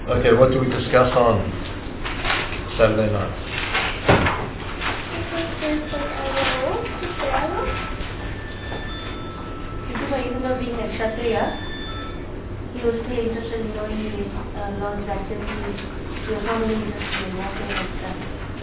Okay, what do we discuss on Saturday night? Even though being a Kshatriya, he was still interested in knowing Lord's activities. He was not only interested in walking like that.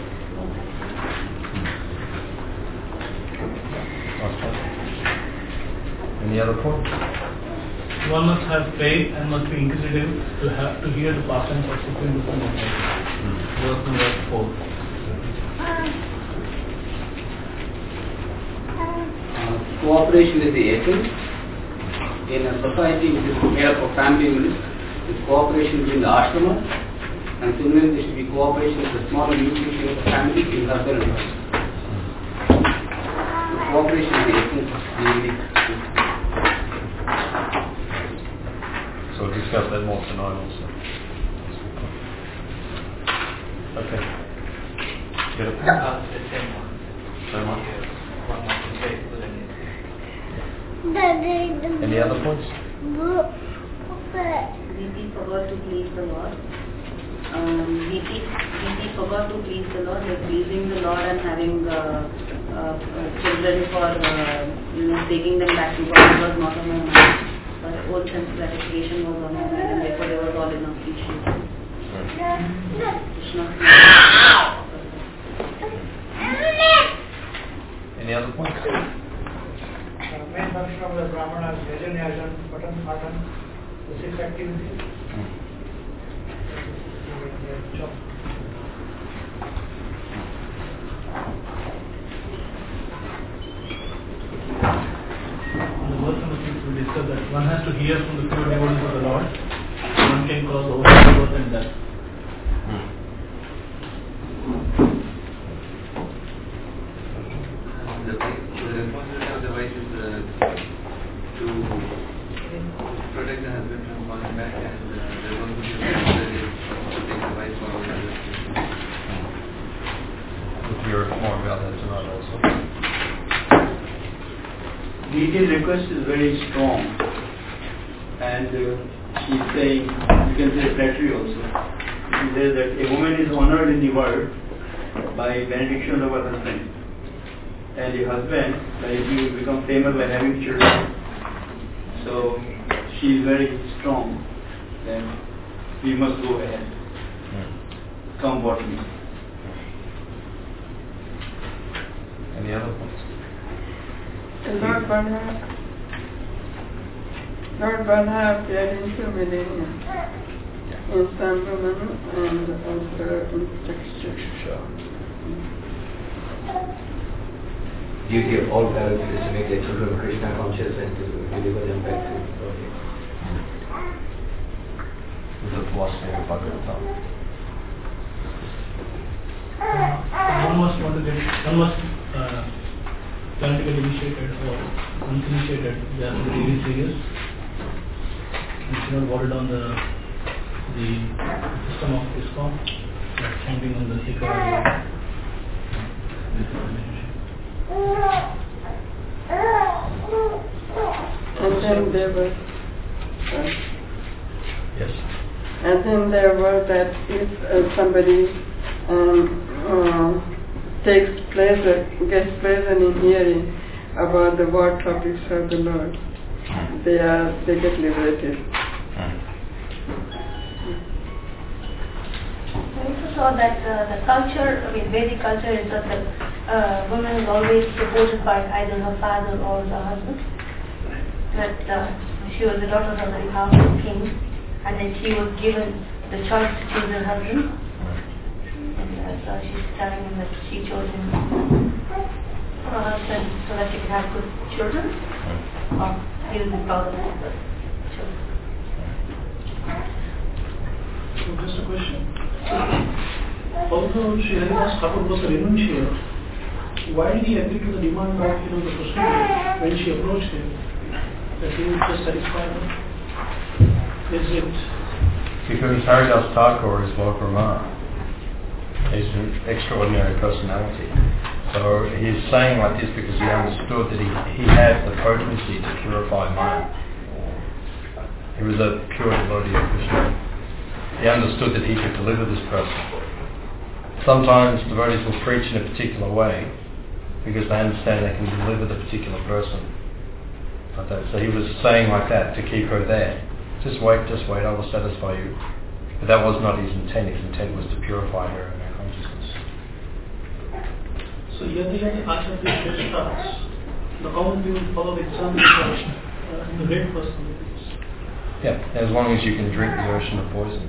Any other points? One must have faith and must be inquisitive to hear the past and subsequent wisdom of God. Verse number 4. Cooperation is the essence. In a society which is made up of family units, it's cooperation between the ashrama, and similarly there should be cooperation with the smaller nucleus of the family in husband and wife. Cooperation is the essence of the Vedic system. So we'll discuss that more tonight also. Okay. Get a pen? The same one. Same one? One more to say within it. Any other points? Viti forgot to please the Lord. Viti forgot to please the Lord, like pleasing the Lord and having children for taking them back to God was not on her mind. But old sense gratification was on her mind, and therefore they were all in appreciation. Any other points? Main function of the Brahmana is Yajan, Patan, Patan, the 6 activities. On the verse number 6 we discussed that one has to hear from the pure devotees of the Lord. One can cause overgrowth and death. The responsibility of the wife is to protect the husband from falling back, and the responsibility of the mother is to take the wife forward. We'll hear more about that tonight also. Detailed request is very strong, and she's saying, you can say flattery also. She says that a woman is honored in the world by benediction of her husband, and the husband, like he will become famous by having children. So she is very strong that we must go ahead, come what may. Any other points? Lord Balha appeared in 2 millennia in Sambhavan and also in Chaksha. Duty of all parents is to make their children Krishna conscious and to deliver them back to God. The philosophy of Bhagavatam. One must plan to get initiated or once initiated, they have to be really serious. You should not water down the system of ISKCON, like chanting on the Sikha. And then there was Yes. and then there was that if somebody gets pleasure in hearing about the war topics of the Lord, they get liberated. We also saw that the culture, Vedic culture is that the woman is always supported by either her father or the husband. That she was the daughter of a very powerful king, and then she was given the choice to choose her husband. And so she's telling him that she chose him for her husband so that she could have good children, or he will be proud of her children. So just a question. Although Sri Haridas Thakur was a renunciate, why did he agree to the demand of the prostitute when she approached him? That he would just satisfy her? Is it? Because Haridas Thakur is Lord Brahma. He's an extraordinary personality. So he's saying like this because he understood that he had the potency to purify mind. He was a pure devotee of Krishna. he understood that he could deliver this person. Sometimes devotees will preach in a particular way because they understand they can deliver the particular person. Like that. So he was saying like that to keep her there. Just wait, I will satisfy you. But that was not his intent. His intent was to purify her and her consciousness. So Yadi Acharya Shrestha, the common people follow the example of the great personalities. Yeah, as long as you can drink the ocean of poison.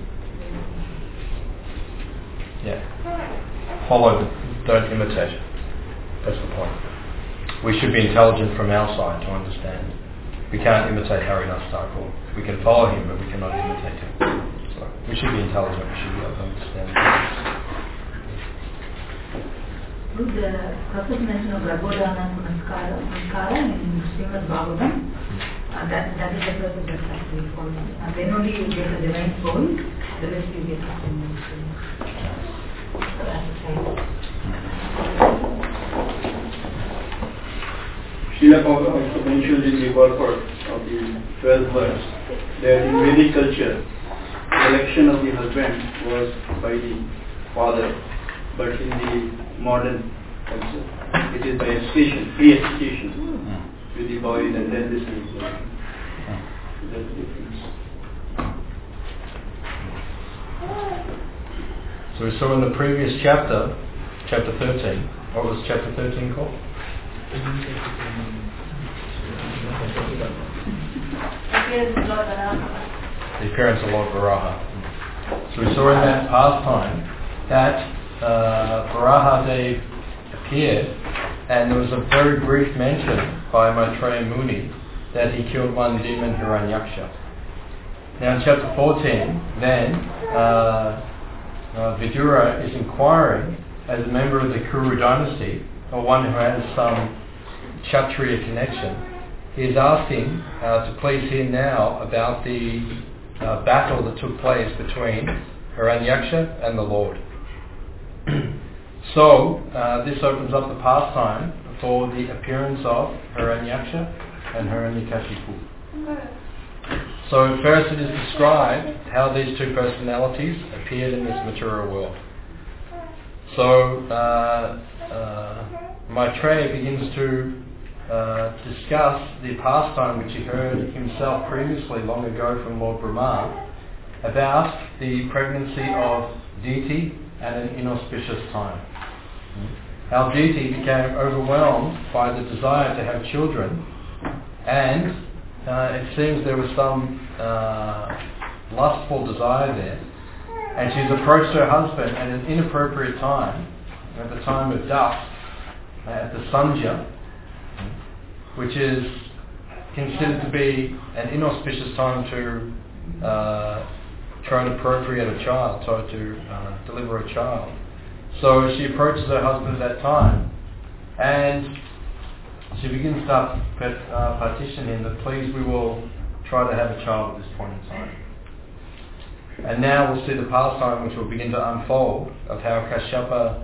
Yeah. Follow, don't imitate. That's the point. We should be intelligent from our side to understand. We can't imitate Haridas Thakur. We can follow him, but we cannot imitate him. So we should be intelligent. We should be able to understand Good Prophet mention of Ragodana Namaskara in Srimad Bhagavatam. That is the purpose that actually follows. And then only you get the divine soul, the rest you get the human soul. So that's the same. Srila Prabhupada also mentioned in the purport of the 12th verse that in Vedic culture, the election of the husband was by the father, but in the modern culture, it is by association, free association with the boys, and then this is that's the difference. So we saw in the previous chapter, chapter 13, what was chapter 13 called? The appearance of Lord Varaha. So we saw in that pastime that Varahadev appeared, and there was a very brief mention by Maitreya Muni that he killed one demon, Hiranyaksha. Now in chapter 14, then Vidura is inquiring as a member of the Kuru dynasty, or one who has some Kshatriya connection. He is asking to please hear now about the battle that took place between Hiranyaksha and the Lord. So this opens up the pastime for the appearance of Hiranyaksha and Hiranyakashipu. So first it is described how these two personalities appeared in this material world. So Maitreya begins to discuss the pastime which he heard himself previously long ago from Lord Brahma about the pregnancy of Diti at an inauspicious time. How Diti became overwhelmed by the desire to have children, and it seems there was some lustful desire there, and she's approached her husband at an inappropriate time, at the time of dusk, at the Sandhya, which is considered to be an inauspicious time to try to procreate a child, try to deliver a child. So she approaches her husband at that time, and she begins to petition him that please we will try to have a child at this point in time. And now we'll see the pastime which will begin to unfold of how Kashyapa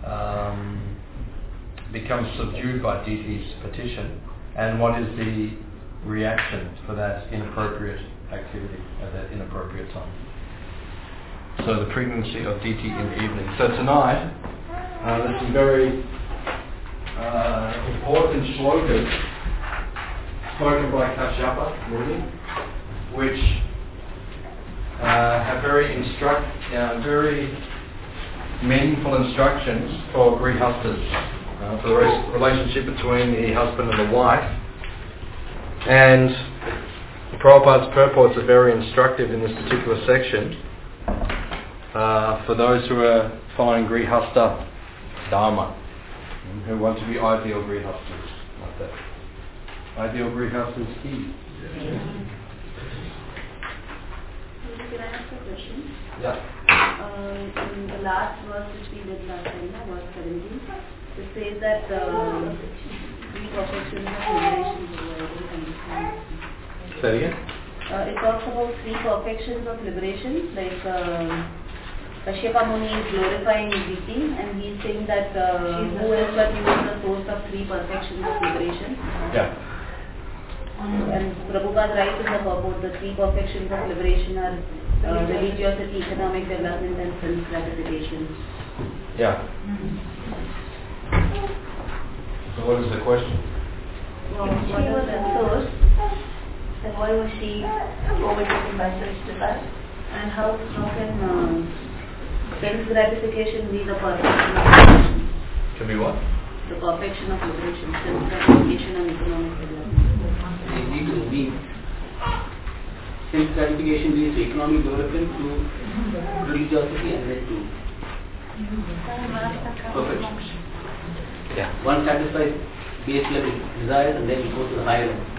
becomes subdued by Diti's petition, and what is the reaction for that inappropriate activity at that inappropriate time. So the pregnancy of Diti in the evening. So tonight, there's some very important shlokas spoken by Kashyapa Muni, which have very meaningful instructions for grihastas, for the relationship between the husband and the wife. And Prabhupada's purports are very instructive in this particular section for those who are following grihasta dharma, who want to be ideal grihastas, like that. Ideal grihastas key. Can I ask a question? Yeah. In the last verse which we did last time, verse 17, it says that three perfections of liberation. Say it again? It talks about three perfections of liberation, like Kashyapa Muni is glorifying Diti, and he is saying that who else but you is the source of three perfections of liberation. Yeah. And Prabhupada writes in the purport, the three perfections of liberation are religiosity, economic development, and sense gratification. Yeah. So what is the question? Well, she was a source, then why was she overtaken by such desire? And how can sense gratification be the perfection of liberation? Can be what? The perfection of liberation, sense gratification and economic development. They need to mean sense gratification leads to economic development, to religiosity, and then to perfection. Yeah. One satisfies base level desires and then it goes to the higher level.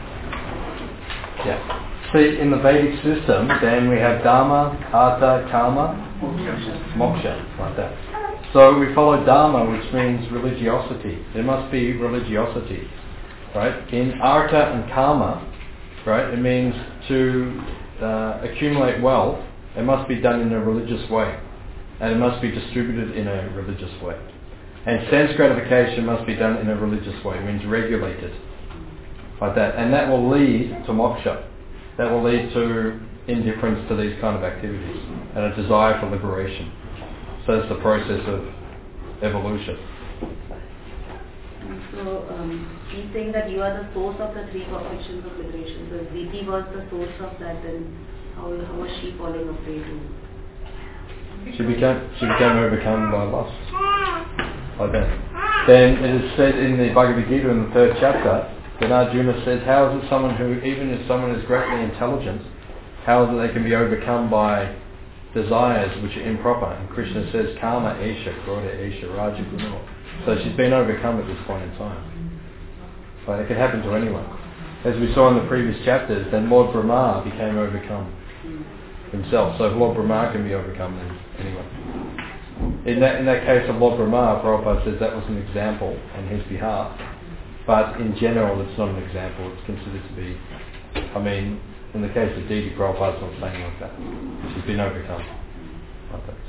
Yeah. See, in the Vedic system, then we have Dharma, Artha, Kama, Moksha, like that. So we follow Dharma, which means religiosity. There must be religiosity, right? In Artha and Kama, right, it means to accumulate wealth. It must be done in a religious way, and it must be distributed in a religious way. And sense gratification must be done in a religious way. It means regulated, like that, and that will lead to moksha. That will lead to indifference to these kind of activities and a desire for liberation. So it's the process of evolution. And so he's saying that you are the source of the three perfections of liberation. So if Diti was the source of that, then how was she falling a prey to? She became overcome by lust. Like that. Then it is said in the Bhagavad Gita in the 3rd chapter, then Arjuna says, how is it someone who, even if someone is greatly intelligent, how is it they can be overcome by desires which are improper? And Krishna says, Kama Esha, Krodha Esha, Raja Gunam. So she's been overcome at this point in time. But it can happen to anyone. As we saw in the previous chapters, then Lord Brahma became overcome himself. So if Lord Brahma can be overcome, then anyone. In that case of Lord Brahma, Prabhupada says that was an example on his behalf. But in general, it's not an example. It's considered to be, in the case of Didi, Prabhupada's not saying like that. She's been overcome like that.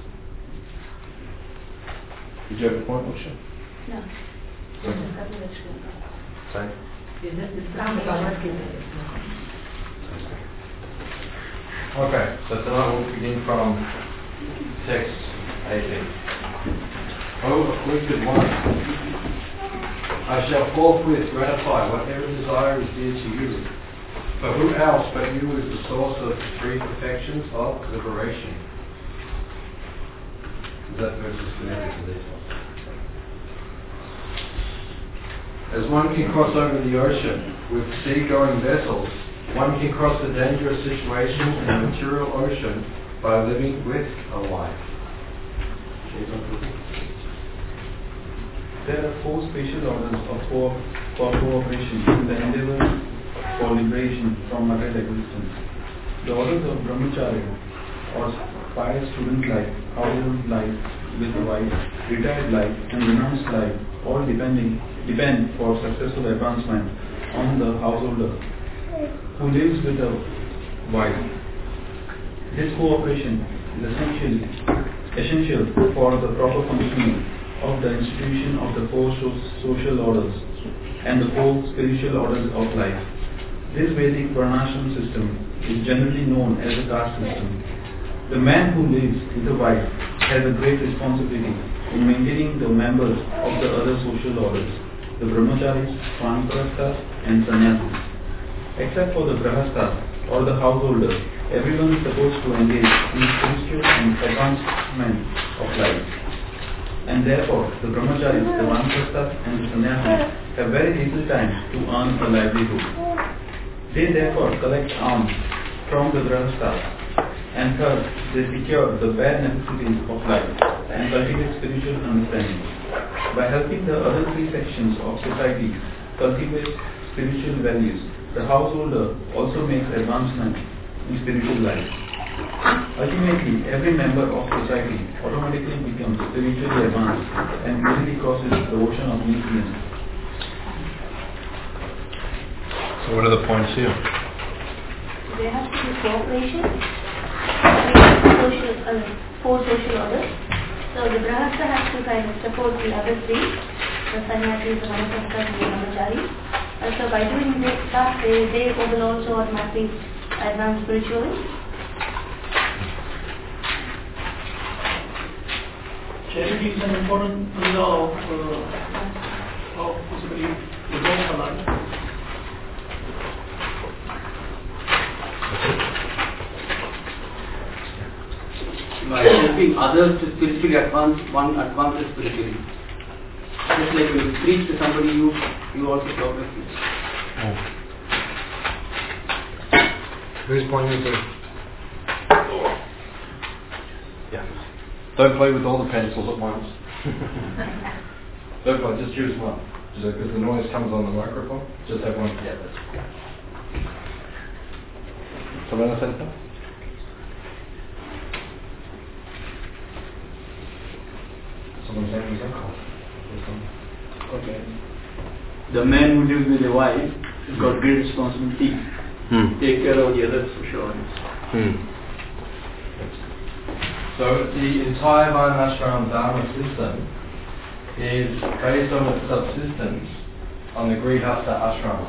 Did you have a point, Usha? No. Same. Okay, so tonight we'll begin from text 18. Oh, afflicted one, I shall forthwith gratify whatever desire is dear to you. For who else but you is the source of the three perfections of liberation? Is that verse is connected to this one? As one can cross over the ocean with sea-going vessels, one can cross the dangerous situation in the material ocean by living with a wife. There are 4 special orders for cooperation in the endeavor for liberation from material existence. The orders of brahmacharya, or pious student life, household life with a wife, retired life, and renounced life, all depend for successful advancement on the householder who lives with a wife. This cooperation is essential for the proper functioning of the institution of the 4 social orders and the 4 spiritual orders of life. This Vedic Varnashram system is generally known as a caste system. The man who lives with a wife has a great responsibility in maintaining the members of the other social orders, the brahmacharis, vanaprasthas, and sannyasis. Except for the grahastha or the householder, everyone is supposed to engage in spiritual and advancement of life. And therefore, the brahmacharis, the vanaprasthas, and the sannyasis have very little time to earn a livelihood. They therefore collect alms from the grahasthas, and thus they secure the bare necessities of life and cultivate spiritual understanding. By helping the other 3 sections of society cultivate spiritual values, the householder also makes advancement in spiritual life. Ultimately, every member of society automatically becomes spiritually advanced and easily crosses the ocean of nutrients. So what are the points here? There has to be cooperation between 4 social orders. So the Grahastha has to kind of support the other 3, the sannyasis, the vanaprasthas, and the brahmacharis. So by doing this stuff, they will also automatically advance spiritually. Charity is an important pillar of basically the goal of life. By helping others to spiritually advance, one advances spiritually. Just like when you preach to somebody, you also progress. Who's pointing to? Yeah. Don't play with all the pencils at once. Don't play, just choose one. Because the noise comes on the microphone. Just have one. Yeah, that's okay. Someone say that? Someone saying something? Okay. The man who lives with a wife has got great responsibility. Take care of the others for sure. So the entire Varnashram Dharma system is based on its subsistence on the Grihastha Ashrama.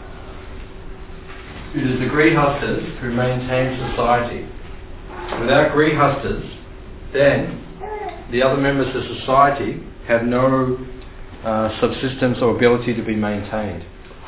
It is the Grihasthas who maintain society. Without Grihasthas, then the other members of society have no subsistence or ability to be maintained.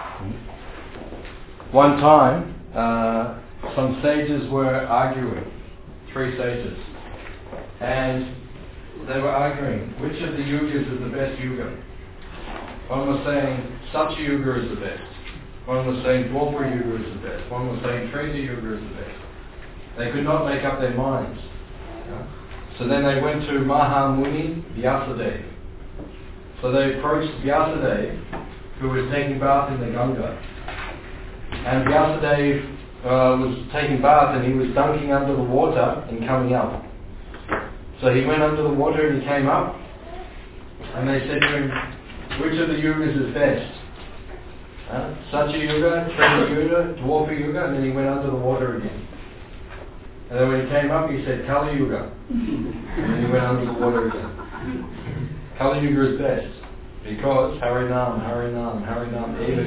One time, some sages were arguing, 3 sages, and they were arguing which of the yugas is the best yuga. One was saying Satya Yuga is the best. One was saying Dwapara Yuga is the best. One was saying Treta Yuga is the best. They could not make up their minds. So then they went to Mahamuni Vyasadeva. So they approached Vyasadeva, who was taking bath in the Ganga. And Vyasadeva was taking bath and he was dunking under the water and coming up. So he went under the water and he came up. And they said to him, which of the yugas is best? Satya Yuga, Treta Yuga, Dwapara Yuga, and then he went under the water again. And then when he came up, he said Kali Yuga, and then he went under the water again. Kali Yuga is best because Harinam, Harinam, Harinam, Eva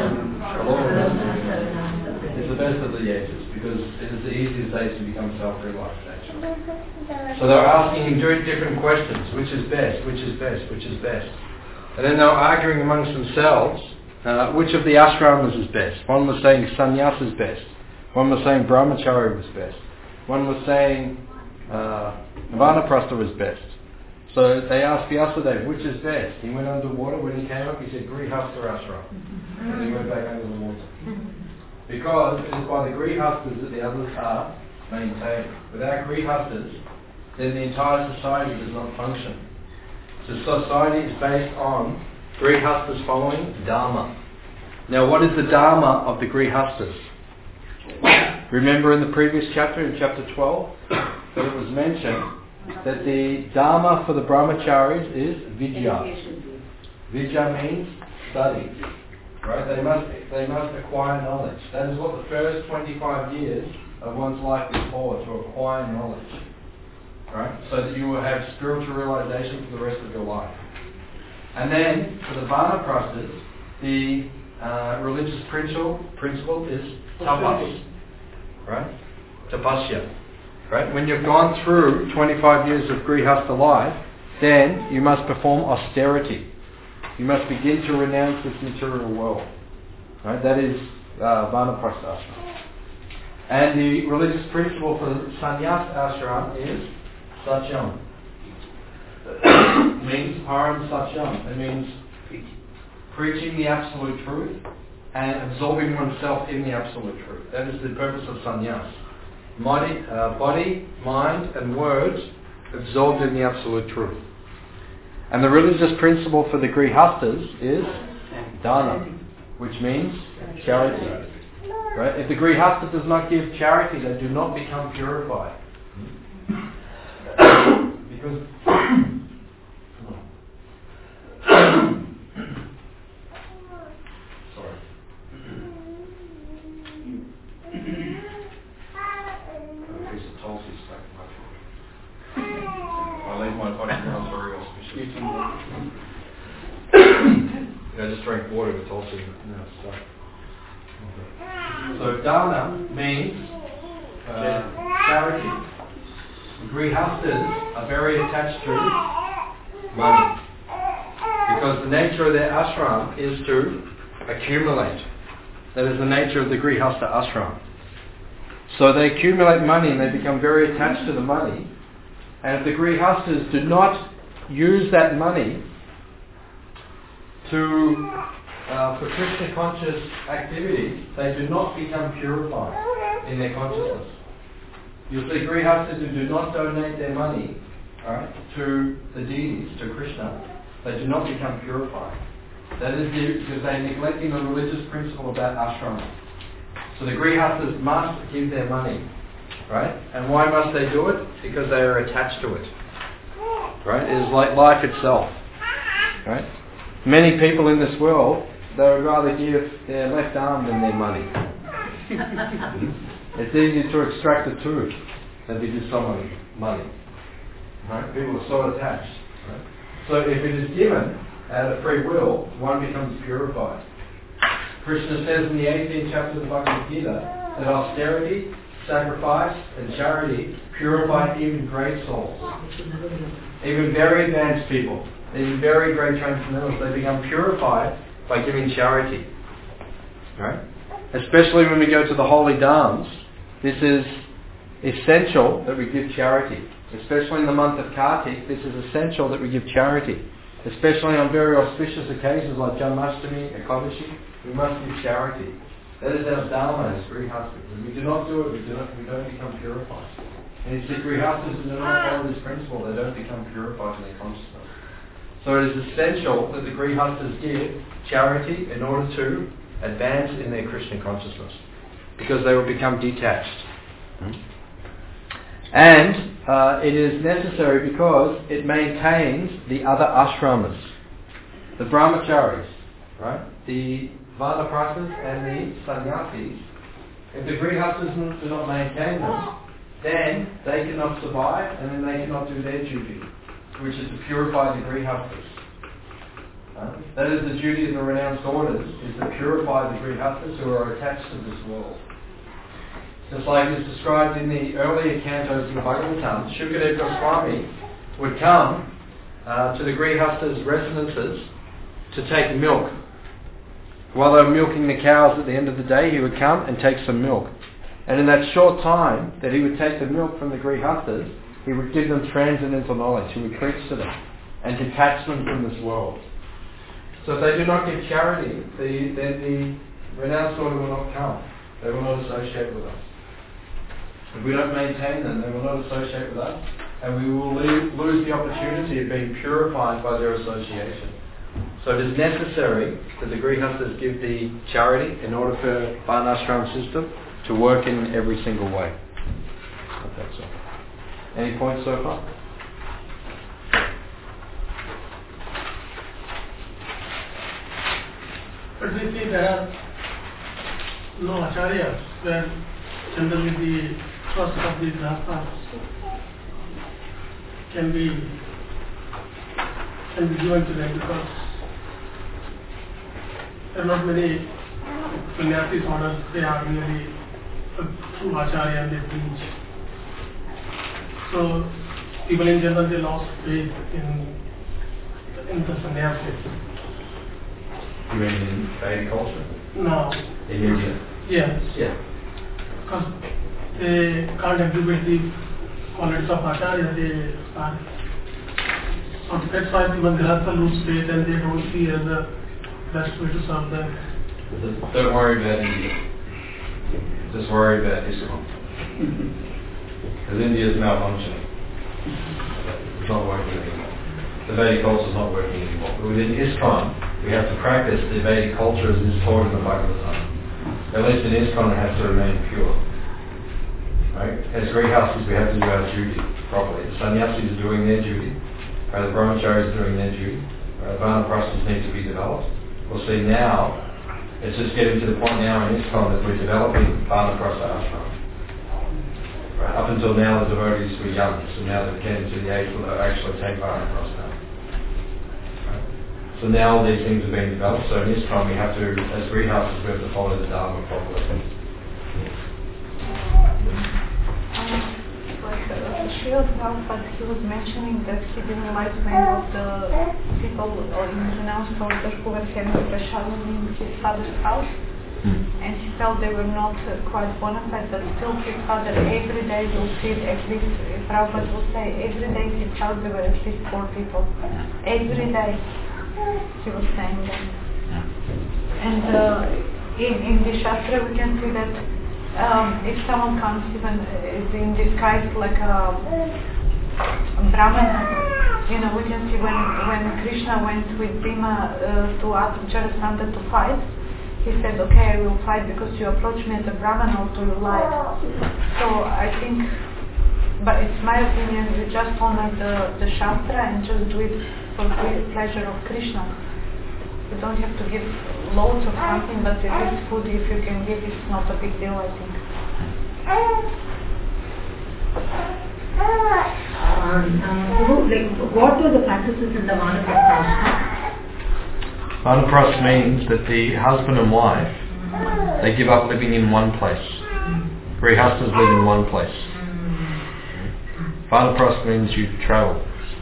is the best of the ages because it is the easiest age to become self-realized. Actually, so they were asking him very different questions: which is best? Which is best? Which is best? And then they were arguing amongst themselves. Which of the ashramas is best? One was saying sannyasa is best. One was saying brahmacharya was best. One was saying vanaprastha was best. So they asked Vyasadeva, which is best? He went underwater. When he came up, he said Grihastha ashram. And he went back under the water. Because it is by the Grihasthas that the others are maintained. Without Grihasthas, then the entire society does not function. So society is based on Grihasthas following Dharma. Now what is the Dharma of the Grihasthas? Remember in the previous chapter, in chapter 12, that it was mentioned that the Dharma for the Brahmacharis is Vidya. Vidya means study. Right? They must acquire knowledge. That is what the first 25 years of one's life is for, to acquire knowledge. Right? So that you will have spiritual realization for the rest of your life. And then, for the Vanaprasthas, the religious principle is tapas, right? Tapasya, right? When you've gone through 25 years of Grihastha life, then you must perform austerity. You must begin to renounce this material world, right? That is Vanaprastha ashram. And the religious principle for the sannyas ashram is satyam. Means param satyam. It means preaching the absolute truth and absorbing oneself in the absolute truth. That is the purpose of sannyas. Body, mind and words absorbed in the absolute truth. And the religious principle for the Grihasthas is dana, which means charity. Right? If the Grihastha does not give charity, they do not become purified. Because sorry. A piece of tulsi stuck in my throat. I leave my body now very auspicious. I just drank water with tulsi. No, it's stuck. So dana means charity. The Grihasthas are very attached to money. Because the nature of their ashram is to accumulate. That is the nature of the Grihastha ashram. So they accumulate money and they become very attached to the money. And if the Grihasthas do not use that money for Krishna conscious activity, they do not become purified in their consciousness. You'll see Grihasthas who do not donate their money, right, to the deities, to Krishna, they do not become purified. That is because they're neglecting the religious principle of that ashram. So the Grihasthas must give their money, right? And why must they do it? Because they are attached to it, right? It is like life itself, right? Many people in this world, they would rather give their left arm than their money. It's easier to extract a tooth than to give someone money, right? People are so attached, right? So if it is given out of free will, one becomes purified. Krishna says in the 18th chapter of the Bhagavad Gita that austerity, sacrifice and charity purify even great souls. Even very advanced people, even very great transcendentalists, they become purified by giving charity. Right? Especially when we go to the holy dhams, this is essential that we give charity. Especially in the month of Kartik, this is essential that we give charity. Especially on very auspicious occasions like Janmashtami, Ekadashi, we must give charity. That is our dharma as Grihasthas. If we do not do it, we don't become purified. And it's the Grihasthas who do not follow this principle, they don't become purified in their consciousness. So it is essential that the Grihasthas give charity in order to advance in their Krishna consciousness, because they will become detached. And it is necessary because it maintains the other ashramas, the brahmacharis, right? The vanaprasthas and the sannyasis. If the Grihasthas do not maintain them, then they cannot survive and then they cannot do their duty, which is to purify the Grihasthas. That is the duty of the renounced orders, is to purify the Grihasthas who are attached to this world. Just like is described in the earlier cantos of the Bhagavatam, Shukadeva Goswami would come to the Grihasthas' residences to take milk. While they were milking the cows at the end of the day, he would come and take some milk. And in that short time that he would take the milk from the Grihasthas, he would give them transcendental knowledge. He would preach to them and detach them from this world. So if they do not give charity, then the renounced order will not come. They will not associate with us. If we don't maintain them, they will not associate with us, and we will lose the opportunity of being purified by their association. So it is necessary that the Grihasthas give the charity in order for Varnashram system to work in every single way. That's all. Any points so far? But we see there are no acharyas, where generally the trust of the grihasthas can be given to them, because there are not many sannyasis orders. They are really a true acharya and they teach. So people in general, they lost faith in the sannyasis. You mean in Vedic culture? No. In India? Yes. Yeah. Because they can't exhibit the qualities of acharya, they are. So that's why the Grihastha lose faith and they don't see as the best way to serve them. Don't worry about India. Just worry about ISKCON. Because India is malfunctioning. It's not working anymore. The Vedic culture is not working anymore. But within ISKCON, we have to practice the Vedic culture as is taught in the Bhagavatam. At least in ISKCON it has to remain pure. Right? As Grihasthas, we have to do our duty properly. The sannyasis are doing their duty. The brahmacharis are doing their duty. Vanaprasthas need to be developed. We'll see now, it's just getting to the point now in ISKCON that we're developing Vanaprastha ashram. Right? Up until now the devotees were young, so now they're getting to the age where they'll actually take Vanaprastha. So now these things are being developed, so in ISKCON we have to, as Grihasthas, we have to follow the Dharma properly. healed now, but he was mentioning that he didn't like many of the people or in-renowned soldiers who were having Prashadam in his father's house. And he felt they were not quite bona fide, but still his father every day will feed at least, Prabhupada will say, every day in his house there were at least 4 people. Every day he was saying that. And in the Shastra we can see that if someone comes even is in disguise like a Brahmana, you know, we can see when Krishna went with Bhima to Jarasandha to fight, he said, okay, I will fight because you approached me as a Brahman or to you lied. So I think, but it's my opinion, we just honor the Shastra and just do it for the pleasure of Krishna. You don't have to give loads of something, but at least food, if you can give, it's not a big deal, I think. What were the practices in the Vanaprastha? Vanaprastha means that the husband and wife, they give up living in one place. Grihasthas live in one place. Vanaprastha means you travel.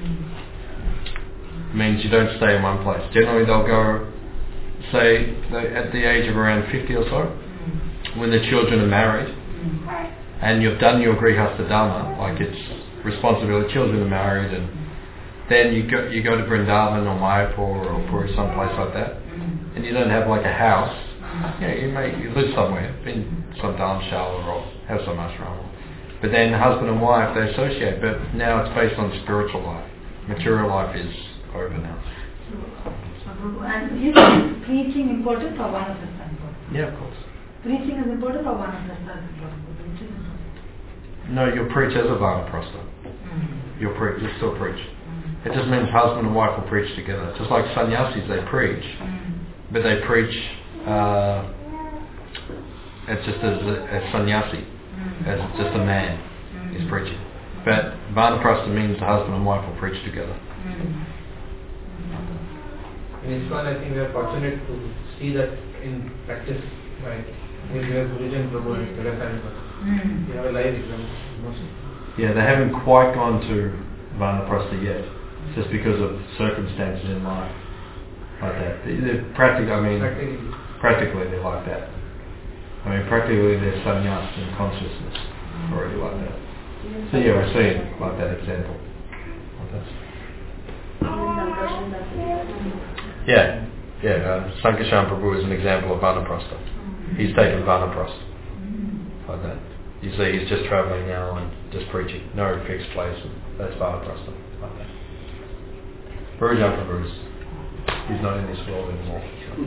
It means you don't stay in one place. Generally they'll go, say, at the age of around 50 or so, when the children are married, and you've done your Grihastha Dharma, like it's responsibility, children are married, and then you go to Vrindavan or Mayapur or Puri, someplace like that, and you don't have like a house. You live somewhere, in some dharamshala or have some ashram. But then husband and wife, they associate, but now it's based on spiritual life. Material life is over now. And is preaching important or Vanaprastha important? Yeah, of course. Preaching is important or Vanaprastha is important? No, you'll preach as a Vanaprastha. You'll still preach. It just means husband and wife will preach together. Just like sannyasis, they preach, but they preach it's just as a sannyasi, as just a man is preaching. But Vanaprastha means the husband and wife will preach together. In ISKCON, I think we are fortunate to see that in practice, like we have Gurujan Prabhu and Teresa. We have a live example. Yeah, they haven't quite gone to Vanaprastha yet, just because of circumstances in life like that. They're practically they're like that. I mean, practically they're sannyas in consciousness already like that. So yeah, we're seeing like that example. Yeah. Sankashan Prabhu is an example of Vanaprastha. He's taken Vanaprastha like that. You see, he's just travelling now and just preaching, no fixed place, and that's Vanaprastha like that. Gurujan Prabhu he's not in this world anymore.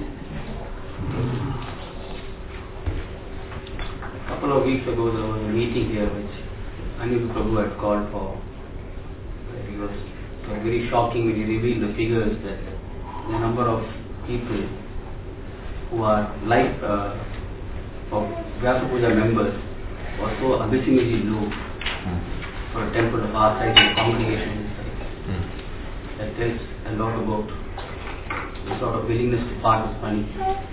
A couple of weeks ago there was a meeting here which Anil Prabhu had called for. It was very shocking when he revealed the figures that the number of people who are like of Vyasa Puja members was so abysmally low for a temple of our size and congregation that tells a lot about the sort of willingness to part with money.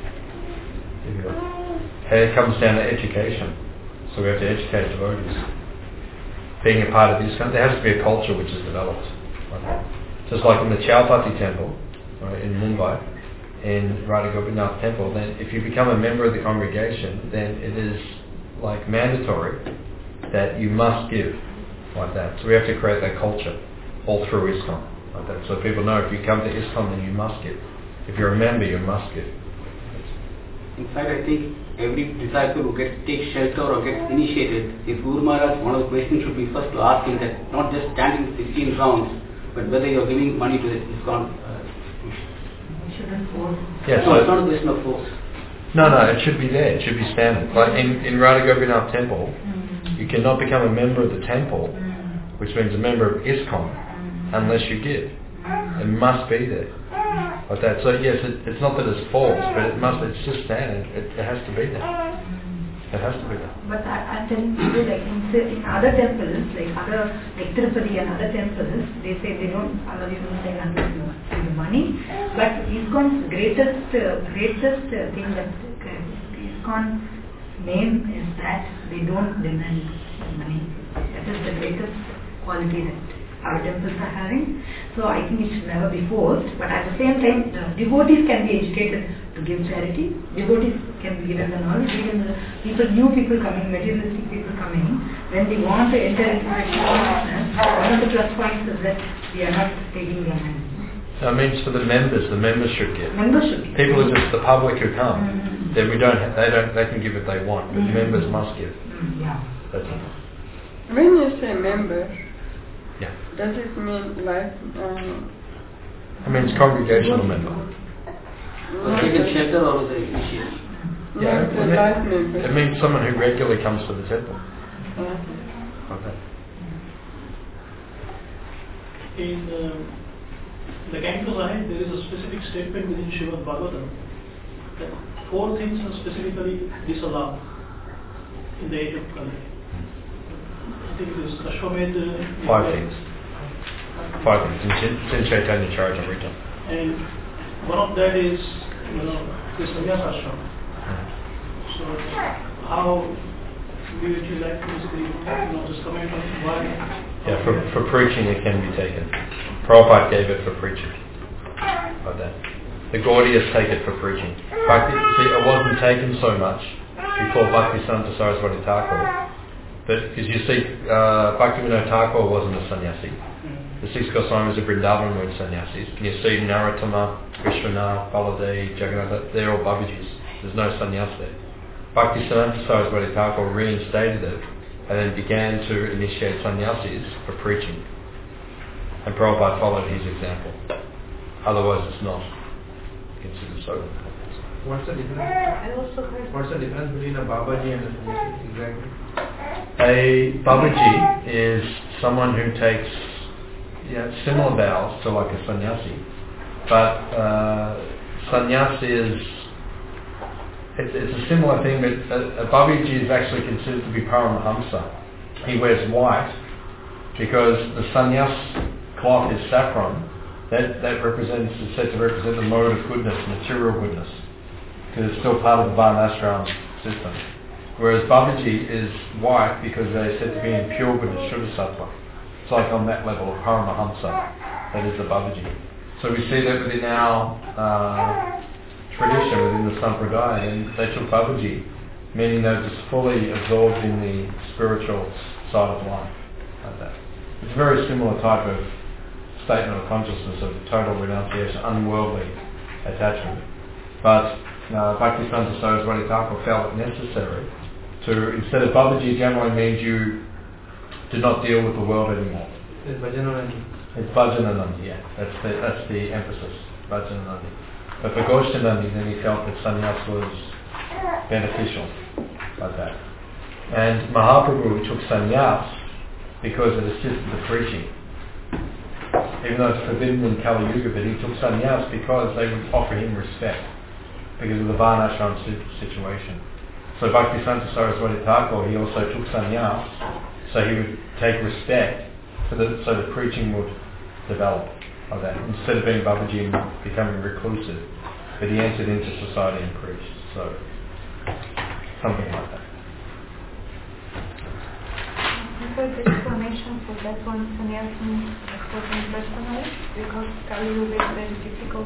It comes down to education. So we have to educate devotees. Being a part of this, there has to be a culture which is developed. Right? Just like in the Chowpatty temple, right, in Mumbai, in Radha Gopinath temple, then if you become a member of the congregation, then it is like mandatory that you must give like that. So we have to create that culture all through ISKCON like that. So people know if you come to ISKCON, then you must give. If you're a member, you must give. In fact, I think every disciple who takes shelter or gets initiated, if Guru Maharaj, one of the questions should be first to ask him that not just standing 16 rounds, but whether you're giving money to ISKCON. Shouldn't force. Yeah, no, it's not a question of force. No, it should be there. It should be standard. Like in Radha Gopinath temple, you cannot become a member of the temple, which means a member of ISKCON, unless you give. It must be there. Like that. So yes, it's not that it's false, but it's just standard. It has to be there. It has to be there. But I'm telling you, like in other temples, like Tirupati and other temples, they say they don't allow you to say the money. But ISKCON's greatest thing that ISKCON's name is that they don't demand money. That is the greatest quality that our temples are having. So I think it should never be forced, but at the same time, devotees can be educated to give charity. Devotees can be given the knowledge. Even the new people coming, materialistic people coming, when they want to enter into Krishna consciousness, one of the plus points is that we are not taking their money. So it means for the members should give. Members should give. People who just the public who come, then they can give what they want, but members must give. Yeah. That's it. When you say member, yeah, does it mean like? I mean it's congregational member. Even shelter or the initiation. Yeah, it means someone who regularly comes to the temple. Okay. In the Cantos Ahad, there is a specific statement within Srimad Bhagavatam that 4 things are specifically disallowed in the age of Kali. I think it is Ashwamedha. 5 things. 5 things. It's in Chaitanya Charitamrita. And one of that is, the sannyasa ashram. So how do you like to basically, just comment on why? Yeah, for preaching it can be taken. Prabhupada gave it for preaching. Like that. The Gaudiyas take it for preaching. It wasn't taken so much before Bhaktisiddhanta Saraswati Thakur. But because you see, Bhaktivinoda Thakur wasn't a sannyasi. The 6 Goswamis of Vrindavan were sannyasis. And you see Narottama, Vishwanath, Baladev, Jagannath, they're all Babajis. There's no sannyas there. Bhaktisiddhanta Saraswati Thakur reinstated it and then began to initiate sannyasis for preaching. And Prabhupada followed his example. Otherwise it's not considered so. What's the difference? What's the difference between a Babaji and a sannyasi exactly? A Babaji is someone who takes similar vows to like a sannyasi, but sannyasi is it's a similar thing, but a Babaji is actually considered to be Paramahamsa. He wears white because the sannyas cloth is saffron. That is said to represent the mode of goodness, material goodness, because it's still part of the Varnashram system. Whereas Babaji is white because they're said to be in pure goodness, Shuddha Sattva. It's like on that level of Paramahamsa, that is the Babaji. So we see that within our tradition, within the Sampradaya, and they took Babaji, meaning they're just fully absorbed in the spiritual side of life, like that. It's a very similar type of statement of consciousness of total renunciation, unworldly attachment. But Bhaktisiddhanta Saraswati Thakur felt it necessary to, instead of Babaji generally means you do not deal with the world anymore. It's Bhajananandi. It's Bhajananandi, yeah. That's the emphasis, Bhajananandi. But for Goshanandi, then he felt that sannyas was beneficial, like that. And Mahaprabhu took sannyas because it assisted the preaching. Even though it's forbidden in Kali Yuga, but he took sannyas because they would offer him respect because of the Varnashram situation. So Bhaktisiddhanta Saraswati Thakur, he also took sannyas so he would take respect so the preaching would develop like that. Instead of being Babaji and becoming reclusive, but he entered into society and preached. So something like that. For the explanation for that one, sannyasins for them personally, because Kali Yuga is very difficult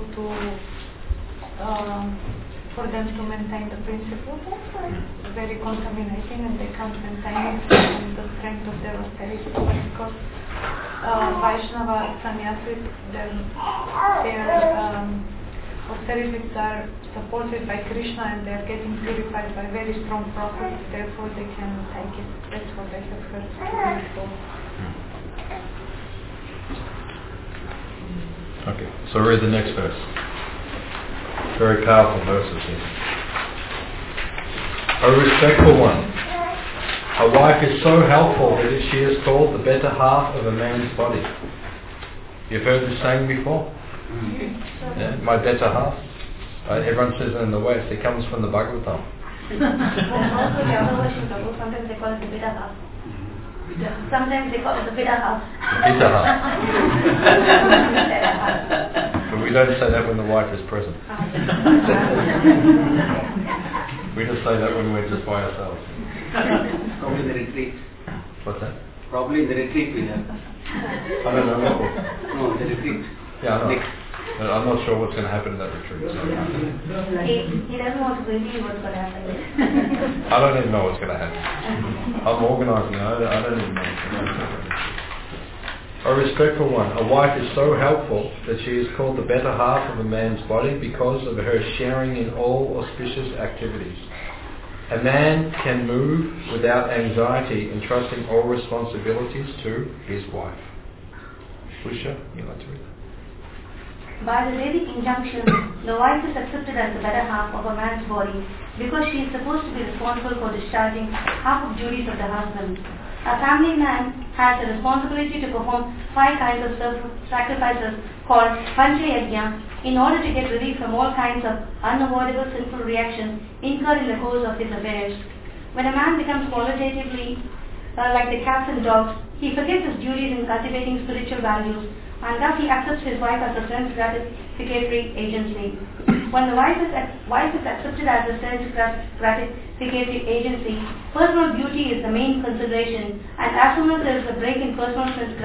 for them to maintain the principles. It's very contaminating and they can't maintain it and the strength of their austerity. But because Vaishnava sannyasis, their austerities are supported by Krishna and they are getting purified by very strong process, therefore they can take it. That's what I have heard before. Okay, so read the next verse. Very powerful verses here. O respectful one, a wife is so helpful that she is called the better half of a man's body. You've heard this saying before? Yeah, my better half. Everyone says it in the West. It comes from the Bhagavatam. Sometimes they call it the bitter half. Sometimes they call it the bitter half. Bitter half. But we don't say that when the wife is present. We just say that when we're just by ourselves. Probably in the retreat. What's that? Probably in the retreat we have. I don't know. No, the retreat. Yeah, I know. I'm not sure what's going to happen in that retreat. So. He doesn't want to reveal what's going to happen. I don't even know what's going to happen. I'm organising. I don't even know. A respectful one. A wife is so helpful that she is called the better half of a man's body because of her sharing in all auspicious activities. A man can move without anxiety, entrusting all responsibilities to his wife. Pusha, you like to read that? By the Vedic injunction, the wife is accepted as the better half of a man's body because she is supposed to be responsible for discharging half of duties of the husband. A family man has the responsibility to perform 5 kinds of sacrifices called Panchayagya in order to get relief from all kinds of unavoidable sinful reactions incurred in the course of his affairs. When a man becomes qualitatively like the cats and dogs, he forgets his duties in cultivating spiritual values, and thus he accepts his wife as a sense gratificatory agency. When the wife is accepted as a sense gratificatory agency, personal beauty is the main consideration, and as soon as there is a break in personal sense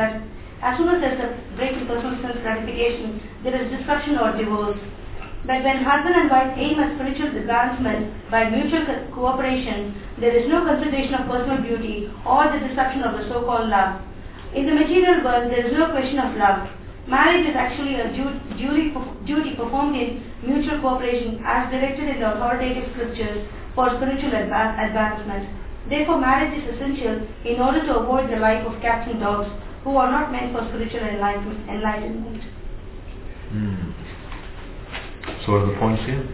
gratification, there is destruction or divorce. But when husband and wife aim at spiritual advancement by mutual cooperation, there is no consideration of personal beauty or the destruction of the so-called love. In the material world, there is no question of love. Marriage is actually a duty performed in mutual cooperation as directed in the authoritative scriptures for spiritual advancement. Therefore, marriage is essential in order to avoid the life of cats and dogs who are not meant for spiritual enlightenment. So what are the points here?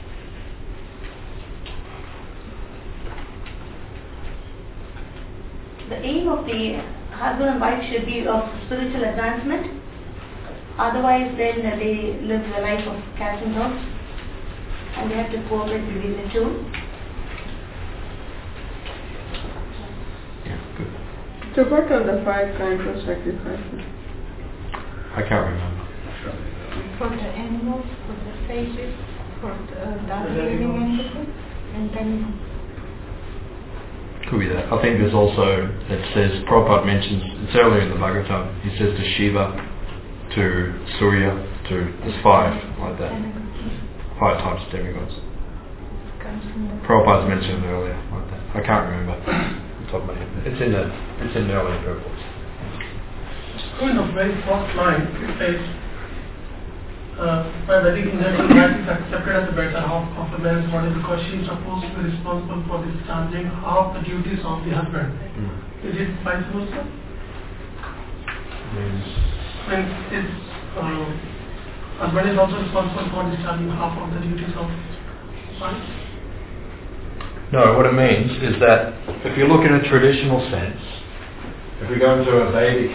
The aim of the husband and wife should be of spiritual advancement. Otherwise, then they live the life of cats and dogs, and they have to cooperate between the two. Yeah, good. So what are the 5 kinds of sacrifices? I can't remember. For the animals, for the sages, for the other living entities, and then... Could be that. I think there's also, it says, Prabhupada mentions, it's earlier in the Bhagavatam, he says to Shiva, to Surya, there's 5 like that. 5 types of demigods. Prabhupada's mentioned it earlier like that. I can't remember off the top of my head. It's in the earlier reports. In the very first line, it says, by Vedic injunction, wife is accepted as the better half of a man's body because she is supposed to be responsible for discharging half the duties of the husband. Is it vice versa? When his husband is also responsible for discharging half of the duties of wife? No, what it means is that if you look in a traditional sense, if we go into a Vedic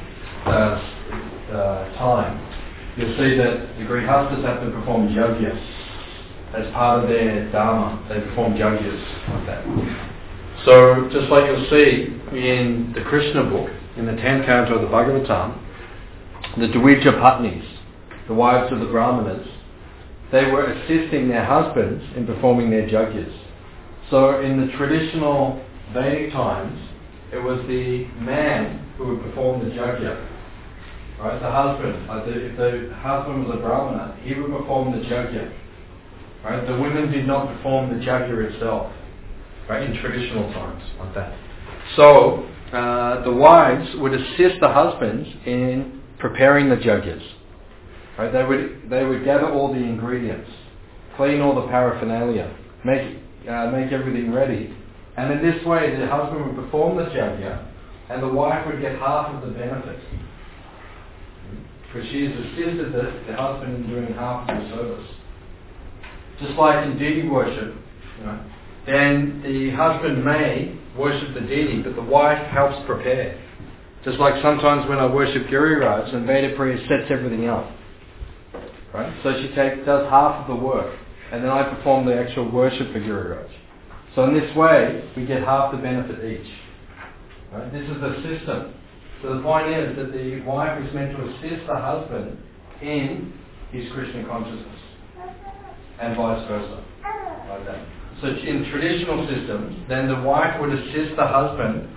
time, you'll see that the Grihastas have to perform yajnas as part of their dharma. They perform yajnas like that. So, just like you'll see in the Krishna book, in the 10th canto of the Bhagavatam, the Dvija Patnis, the wives of the Brahmanas, they were assisting their husbands in performing their yajnas. So, in the traditional Vedic times, it was the man who would perform the yajna. Right, the husband, if the husband was a Brahmana, he would perform the yajna. Right, the women did not perform the yajna itself. Right, in traditional times, like that. So the wives would assist the husbands in preparing the yajnas. Right, they would gather all the ingredients, clean all the paraphernalia, make everything ready, and in this way the husband would perform the yajna, and the wife would get half of the benefit. Because she has assisted the husband in doing half of the service. Just like in deity worship, then the husband may worship the deity, but the wife helps prepare. Just like sometimes when I worship Giriraj, and Veda Priya sets everything up. Right? So she does half of the work, and then I perform the actual worship for Giriraj. So in this way, we get half the benefit each. Right? This is the system. So the point is that the wife is meant to assist the husband in his Krishna consciousness, and vice versa, like that. So in traditional systems, then the wife would assist the husband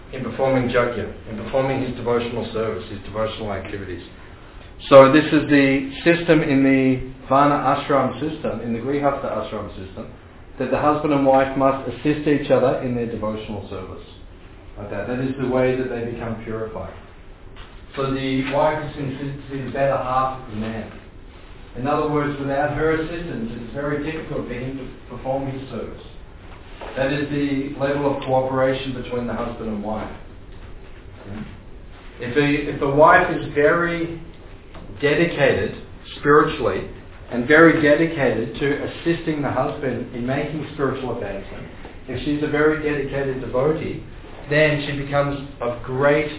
in performing yajna, in performing his devotional service, his devotional activities. So this is the system in the Varna ashram system, in the Grihastha ashram system, that the husband and wife must assist each other in their devotional service. Like that. That is the way that they become purified. So the wife is considered to be the better half of the man. In other words, without her assistance, it's very difficult for him to perform his service. That is the level of cooperation between the husband and wife. If the wife is very dedicated spiritually and very dedicated to assisting the husband in making spiritual advancement, if she's a very dedicated devotee, then she becomes of great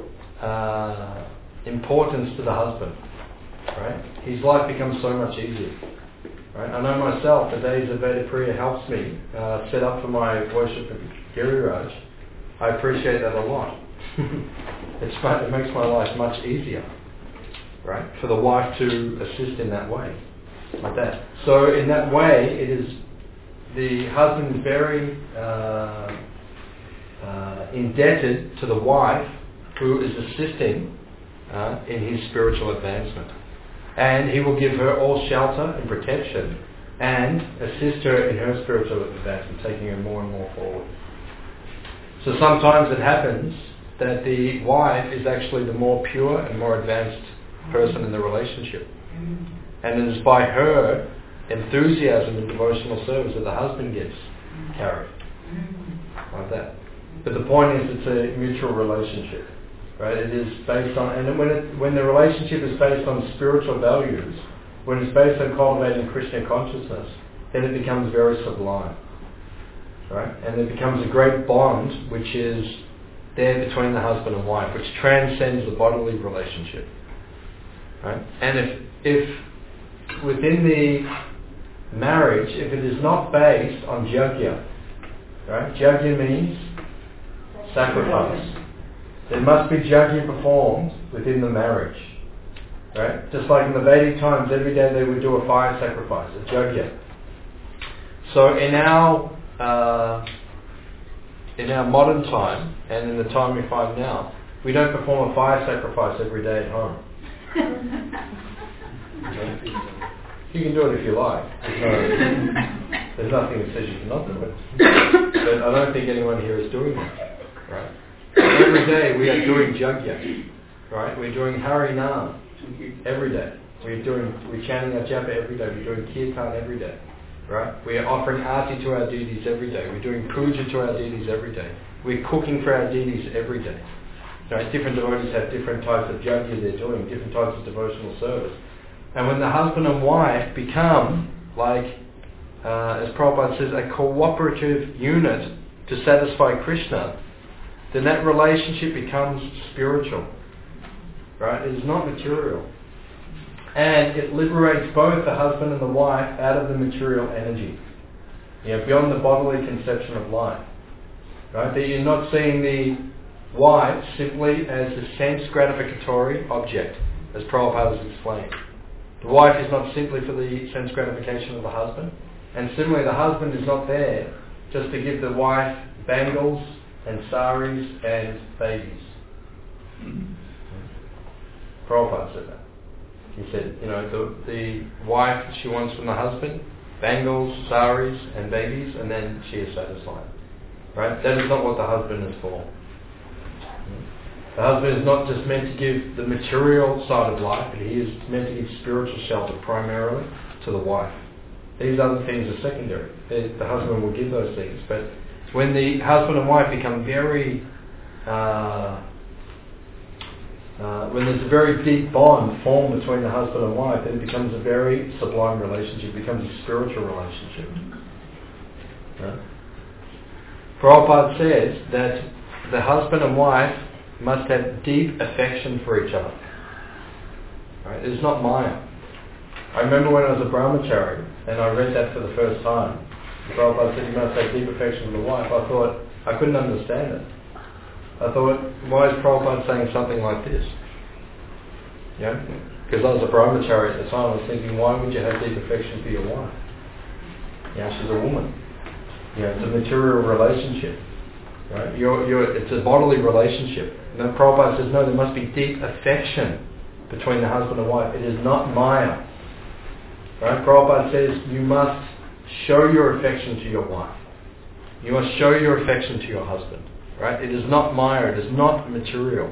importance to the husband. Right? His life becomes so much easier. Right? I know myself, the days of Veda Priya helps me set up for my worship of Giriraj. I appreciate that a lot. It makes my life much easier, right? For the wife to assist in that way, like that. So in that way, it is the husband is very indebted to the wife who is assisting in his spiritual advancement. And he will give her all shelter and protection and assist her in her spiritual advancement, taking her more and more forward. So sometimes it happens that the wife is actually the more pure and more advanced person in the relationship. And it is by her enthusiasm and devotional service that the husband gets carried. Like that. But the point is it's a mutual relationship. Right? It is based on, and when the relationship is based on spiritual values, when it's based on cultivating Krishna consciousness, then it becomes very sublime. Right? And it becomes a great bond which is there between the husband and wife, which transcends the bodily relationship. Right? And if within the marriage, if it is not based on yajna, right? Yajna means sacrifice. There must be yajna performed within the marriage. Right? Just like in the Vedic times, every day they would do a fire sacrifice, a yajna. So in our modern time, and in the time we find now, we don't perform a fire sacrifice every day at home. Okay? You can do it if you like. There's nothing that says you cannot do it. But I don't think anyone here is doing that. Right? Every day we are doing yajna. Right? We're doing Harinam every day. We're chanting our japa every day. We're doing kirtan every day. Right? We are offering arti to our deities every day. We're doing puja to our deities every day. We're cooking for our deities every day. Right? Different devotees have different types of yajna they're doing, different types of devotional service. And when the husband and wife become, like, as Prabhupada says, a cooperative unit to satisfy Krishna, then that relationship becomes spiritual. Right? It is not material. And it liberates both the husband and the wife out of the material energy. Beyond the bodily conception of life. Right? That you're not seeing the wife simply as a sense gratificatory object, as Prabhupada has explained. The wife is not simply for the sense gratification of the husband. And similarly, the husband is not there just to give the wife bangles and saris and babies. Prabhupada said that. He said, the wife she wants from the husband, bangles, saris and babies, and then she is satisfied. Right? That is not what the husband is for. The husband is not just meant to give the material side of life, but he is meant to give spiritual shelter primarily to the wife. These other things are secondary. The husband will give those things. But when the husband and wife become very... when there's a very deep bond formed between the husband and wife, then it becomes a very sublime relationship. It becomes a spiritual relationship. Prabhupada says that the husband and wife must have deep affection for each other. Right? It is not Maya. I remember when I was a brahmachari and I read that for the first time. Prabhupada said you must have deep affection for the wife. I thought, I couldn't understand it. I thought, why is Prabhupada saying something like this? Because I was a brahmachari at the time, I was thinking, why would you have deep affection for your wife? She's a woman. It's a material relationship. Right? It's a bodily relationship. And then Prabhupada says, no, there must be deep affection between the husband and wife. It is not Maya. Right? Prabhupada says you must show your affection to your wife. You must show your affection to your husband. Right? It is not Maya. It is not material.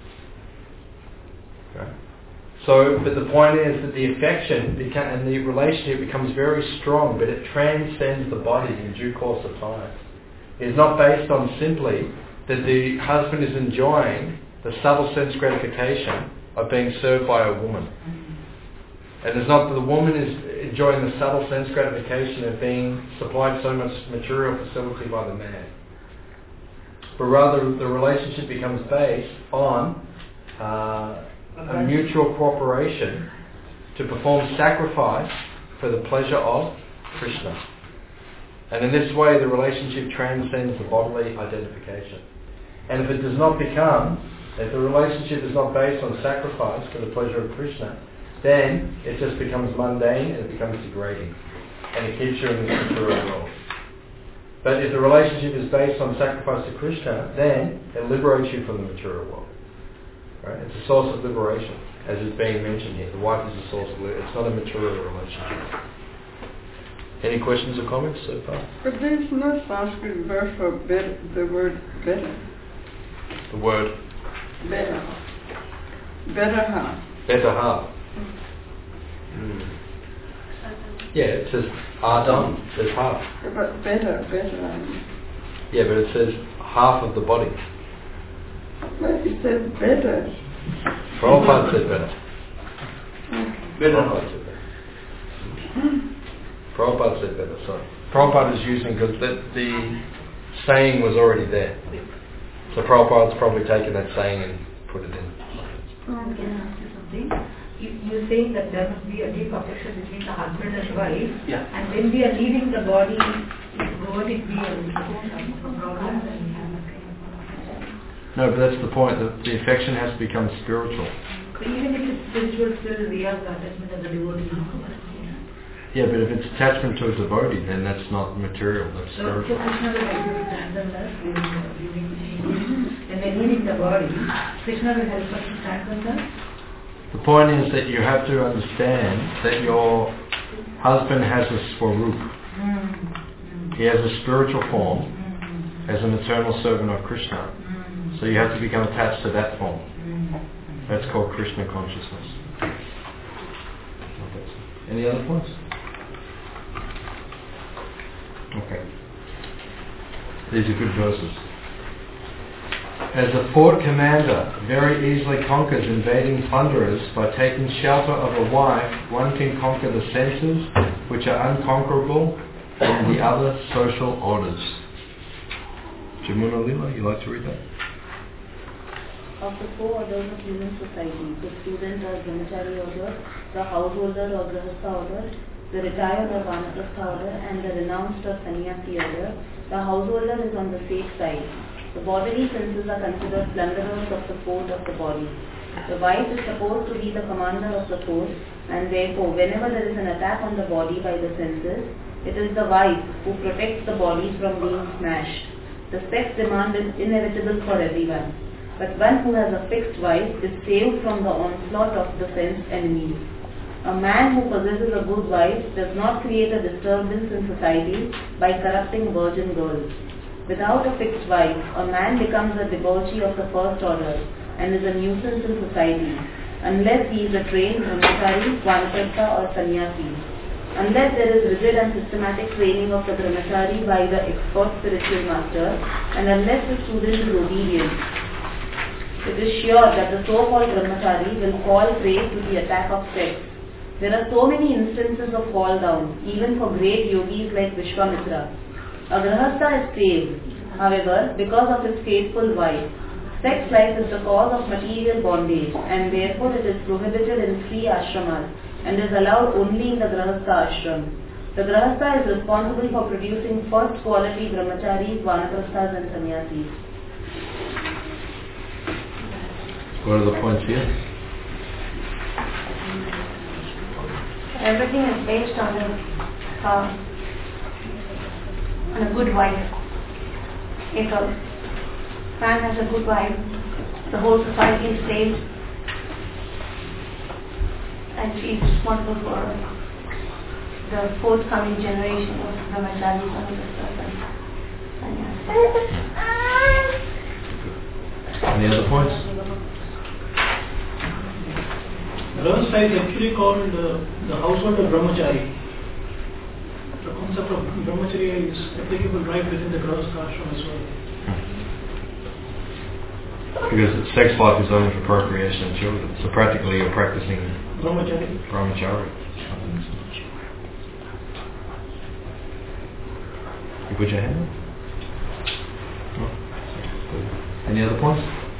Right? So, but the point is that the affection and the relationship becomes very strong, but it transcends the body in due course of time. It is not based on simply that the husband is enjoying the subtle sense gratification of being served by a woman. And it's not that the woman is enjoying the subtle sense gratification of being supplied so much material facility by the man. But rather the relationship becomes based on a mutual cooperation to perform sacrifice for the pleasure of Krishna. And in this way the relationship transcends the bodily identification. And if the relationship is not based on sacrifice for the pleasure of Krishna, then it just becomes mundane and it becomes degrading. And it keeps you in this material world. But if the relationship is based on sacrifice to Krishna, then it liberates you from the material world. Right? It's a source of liberation, as is being mentioned here. The wife is a source of liberation. It's not a material relationship. Any questions or comments so far? But there is no Sanskrit word for the word better. The word? Better. Better half. Better half. Yeah, it says Adam, there's half. But better. Yeah, but it says half of the body. But it says better. Prabhupada said better. Better. Prabhupada said better, sorry. Prabhupada is using, because the saying was already there. So Prabhupada's probably taken that saying and put it in. Can I ask you something? You're saying that there must be a deep affection between the husband and wife, and when we are leaving the body, would it be a problem? No, but that's the point, that the affection has to become spiritual. So even if it's spiritual, still we have the attachment as a devotee. Yeah, but if it's attachment to a devotee, then that's not material, that's spiritual. So Krishna will help us to strengthen us when we're leaving the body. Krishna will help us to strengthen us. The point is that you have to understand that your husband has a swarup. He has a spiritual form as an eternal servant of Krishna. So you have to become attached to that form. That's called Krishna consciousness. Any other points? Okay. These are good verses. As a fort commander very easily conquers invading plunderers by taking shelter of a wife, one can conquer the senses which are unconquerable in the other social orders. Jamuna Lila, you like to read that? Of the four orders of human society, the student or brahmachari order, the householder or grahastha order, the retired or vanaprastha order, and the renounced or sannyasi order, the householder is on the safe side. The bodily senses are considered plunderers of the fort of the body. The wife is supposed to be the commander of the fort, and therefore whenever there is an attack on the body by the senses, it is the wife who protects the body from being smashed. The sex demand is inevitable for everyone, but one who has a fixed wife is saved from the onslaught of the sense enemies. A man who possesses a good wife does not create a disturbance in society by corrupting virgin girls. Without a fixed wife, a man becomes a debauchee of the first order and is a nuisance in society, unless he is a trained brahmachari, vanaprastha or sannyasi. Unless there is rigid and systematic training of the brahmachari by the expert spiritual master, and unless the student is obedient, it is sure that the so-called brahmachari will fall prey to the attack of sex. There are so many instances of fall down, even for great yogis like Vishwamitra. A grahastha is saved, however, because of his faithful wife. Sex life is the cause of material bondage, and therefore it is prohibited in 3 ashramas and is allowed only in the grahastha ashram. The grahastha is responsible for producing first quality brahmacharis, vanaprasthas and sannyasis. What are the points here? Everything is based on a good wife. If a man has a good wife, the whole society is saved, and she is responsible for the forthcoming generation of brahmacharis and sannyasis. Any other points? Grahastha is actually called the household of brahmachari. The concept of brahmacharya is applicable right within the Grahastha ashram as well. Because sex life is only for procreation of children, so practically you're practicing brahmacharya. You put your hand up? No? Any other points?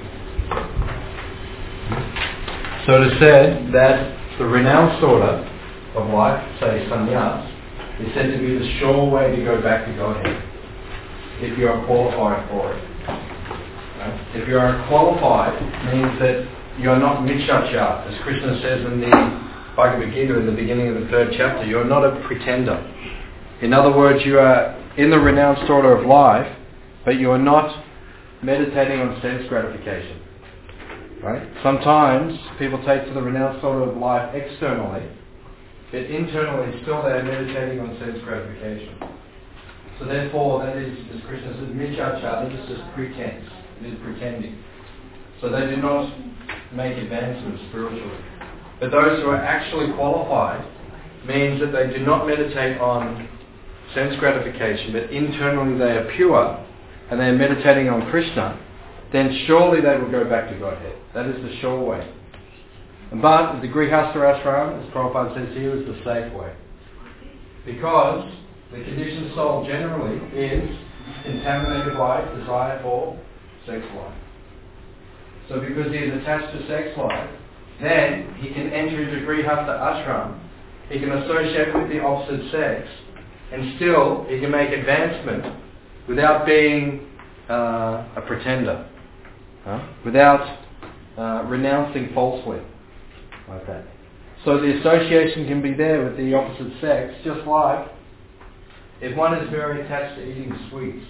So it is said that the renounced order of life, say sannyas, is said to be the sure way to go back to Godhead, if you are qualified for it. Right? If you are qualified, it means that you are not mitshacha, as Krishna says in the Bhagavad Gita in the beginning of the 3rd chapter. You are not a pretender. In other words, you are in the renounced order of life, but you are not meditating on sense gratification. Right? Sometimes people take to the renounced order of life externally, but internally still they are meditating on sense gratification. So therefore, that is, as Krishna says, mitshacha, that is just pretense. It is pretending. So they do not make advancements spiritually. But those who are actually qualified means that they do not meditate on sense gratification, but internally they are pure and they are meditating on Krishna, then surely they will go back to Godhead. That is the sure way. But the Grihastha ashram, as Prabhupada says here, is the safe way. Because the conditioned soul generally is contaminated by desire for sex life. So because he is attached to sex life, then he can enter into Grihastha ashram, he can associate with the opposite sex, and still he can make advancement without being a pretender, without renouncing falsely, like that. So the association can be there with the opposite sex, just like if one is very attached to eating sweets,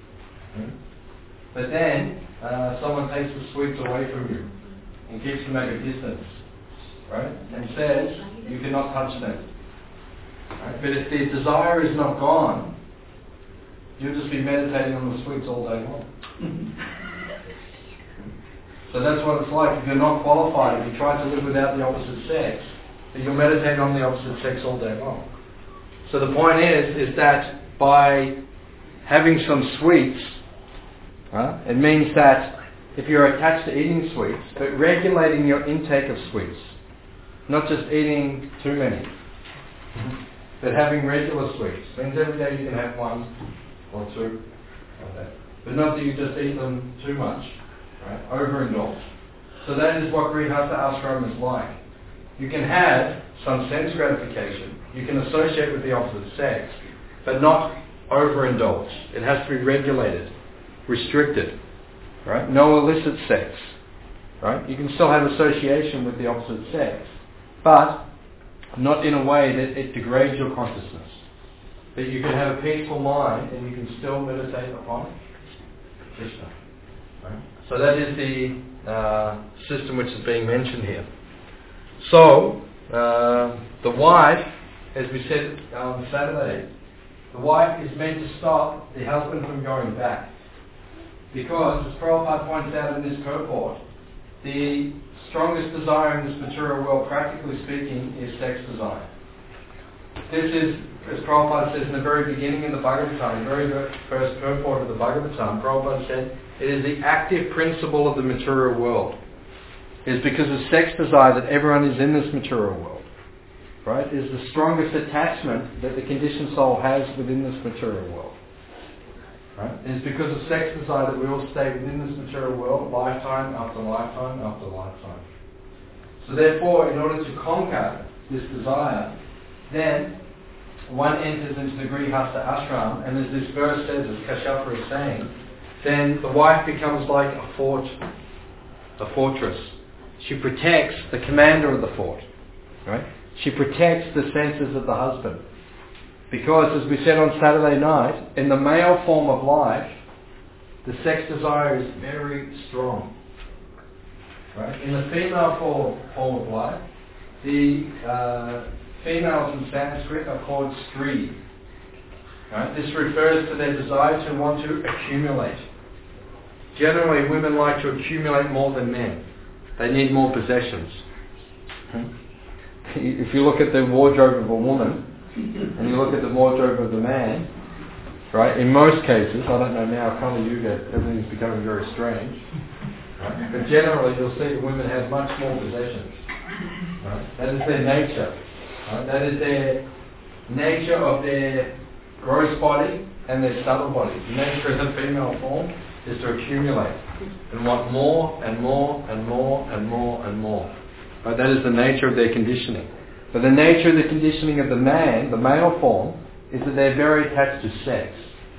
but then someone takes the sweets away from you and keeps them at a distance, right, and says you cannot touch them. Right? But if the desire is not gone, you'll just be meditating on the sweets all day long. So that's what it's like if you're not qualified, if you try to live without the opposite sex, you'll meditate on the opposite sex all day long. So the point is that by having some sweets, it means that if you're attached to eating sweets, but regulating your intake of sweets, not just eating too many, but having regular sweets. Means every day you can have one or two, like that. But not that you just eat them too much, right? Overindulge. So that is what Grihastha ashram is like. You can have some sense gratification. You can associate with the opposite sex, but not overindulge. It has to be regulated, restricted, right? No illicit sex, right? You can still have association with the opposite sex, but not in a way that it degrades your consciousness. That you can have a peaceful mind and you can still meditate upon Krishna. Right? So that is the system which is being mentioned here. So, the wife, as we said on Saturday, the wife is meant to stop the husband from going back. Because, as Prabhupada points out in this purport, the strongest desire in this material world, practically speaking, is sex desire. This is, as Prabhupada says in the very beginning of the Bhagavatam, the very first purport of the Bhagavatam, Prabhupada said, it is the active principle of the material world. It is because of sex desire that everyone is in this material world. Right? It is the strongest attachment that the conditioned soul has within this material world. Right? It is because of sex desire that we all stay within this material world, lifetime after lifetime after lifetime. So therefore, in order to conquer this desire, then one enters into the Grihastha ashram, and as this verse says, as Kashyapa is saying, then the wife becomes like a fortress. She protects the commander of the fort. Right? She protects the senses of the husband. Because, as we said on Saturday night, in the male form of life, the sex desire is very strong. Right? In the female form of life, the females in Sanskrit are called stri. Right? This refers to their desire to want to accumulate. Generally, women like to accumulate more than men. They need more possessions. If you look at the wardrobe of a woman and you look at the wardrobe of the man, right? In most cases, I don't know now, Kali Yuga, everything's becoming very strange. Right? But generally, you'll see the women have much more possessions. Right? That is their nature. Right? That is their nature of their gross body and their subtle body. The nature of the female form is to accumulate and want more and more and more and more and more. Right? That is the nature of their conditioning. But the nature of the conditioning of the man, the male form, is that they're very attached to sex.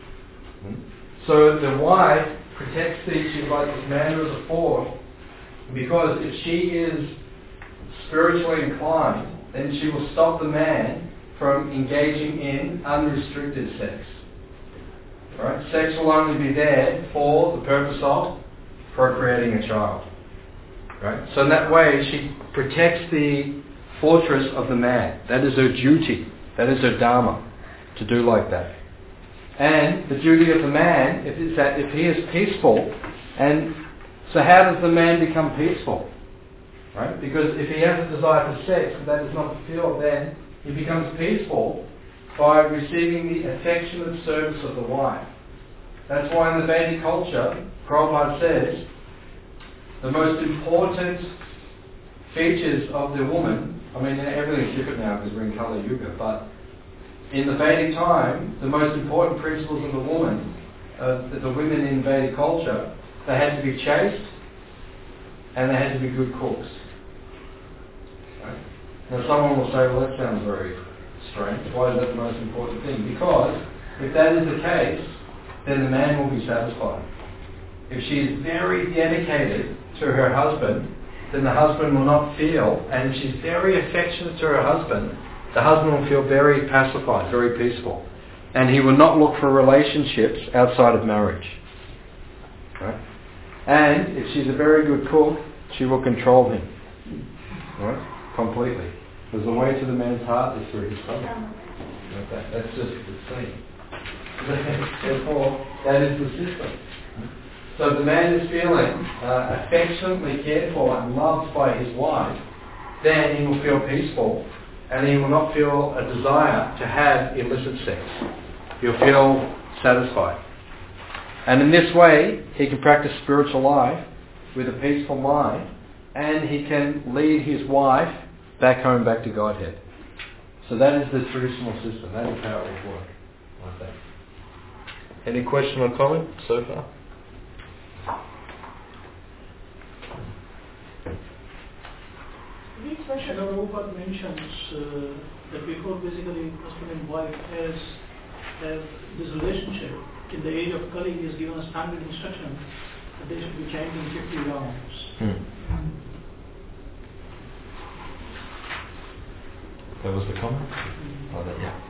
So the wife protects these, she's like this man of the fourth, because if she is spiritually inclined, then she will stop the man from engaging in unrestricted sex. Right? Sex will only be there for the purpose of procreating a child. Right? So in that way, she protects the fortress of the man. That is her duty. That is her dharma, to do like that. And the duty of the man is that if he is peaceful, and so how does the man become peaceful? Right? Because if he has a desire for sex and that is not fulfilled, then he becomes peaceful by receiving the affectionate service of the wife. That's why in the Vedic culture, Prabhupada says, the most important features of the woman, I mean everything's different now because we're in Kali Yuga, but in the Vedic time, the most important principles of the woman, the women in Vedic culture, they had to be chaste and they had to be good cooks. Right? Now someone will say, well that sounds very strange. Why is that the most important thing? Because if that is the case, then the man will be satisfied. If she is very dedicated to her husband, then the husband will not feel, and if she's very affectionate to her husband, the husband will feel very pacified, very peaceful. And he will not look for relationships outside of marriage. Right? And if she's a very good cook, she will control him. Right? Completely. Because the way to the man's heart is through his stomach. Like that. That's just the thing. Therefore, that is the system. So if the man is feeling affectionately cared for and loved by his wife, then he will feel peaceful and he will not feel a desire to have illicit sex. He'll feel satisfied. And in this way, he can practice spiritual life with a peaceful mind, and he can lead his wife back home, back to Godhead. So that is the traditional system. That is how it would work. Like that. Any question or comment so far? Srila Prabhupada mentions that before basically husband and wife have this relationship, in the age of Kali he has given a standard instruction that they should be chanting 50 rounds. That was the comment? Oh, that, yeah.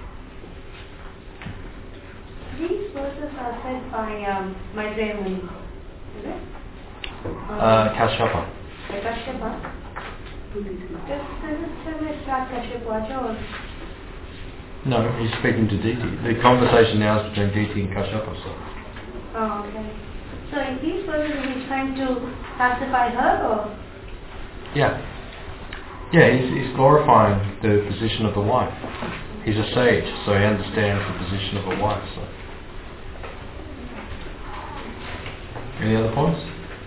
These verses are said by Maitreya Muni, is it? Kashyapa. By Kashyapa. Does it say where Kashyapa or? No, he's speaking to Diti. The conversation now is between Diti and Kashyapa. So. Oh, okay. So in these verses he's trying to pacify her, or? Yeah. Yeah, he's glorifying the position of the wife. He's a sage, so he understands the position of a wife. So. Any other points?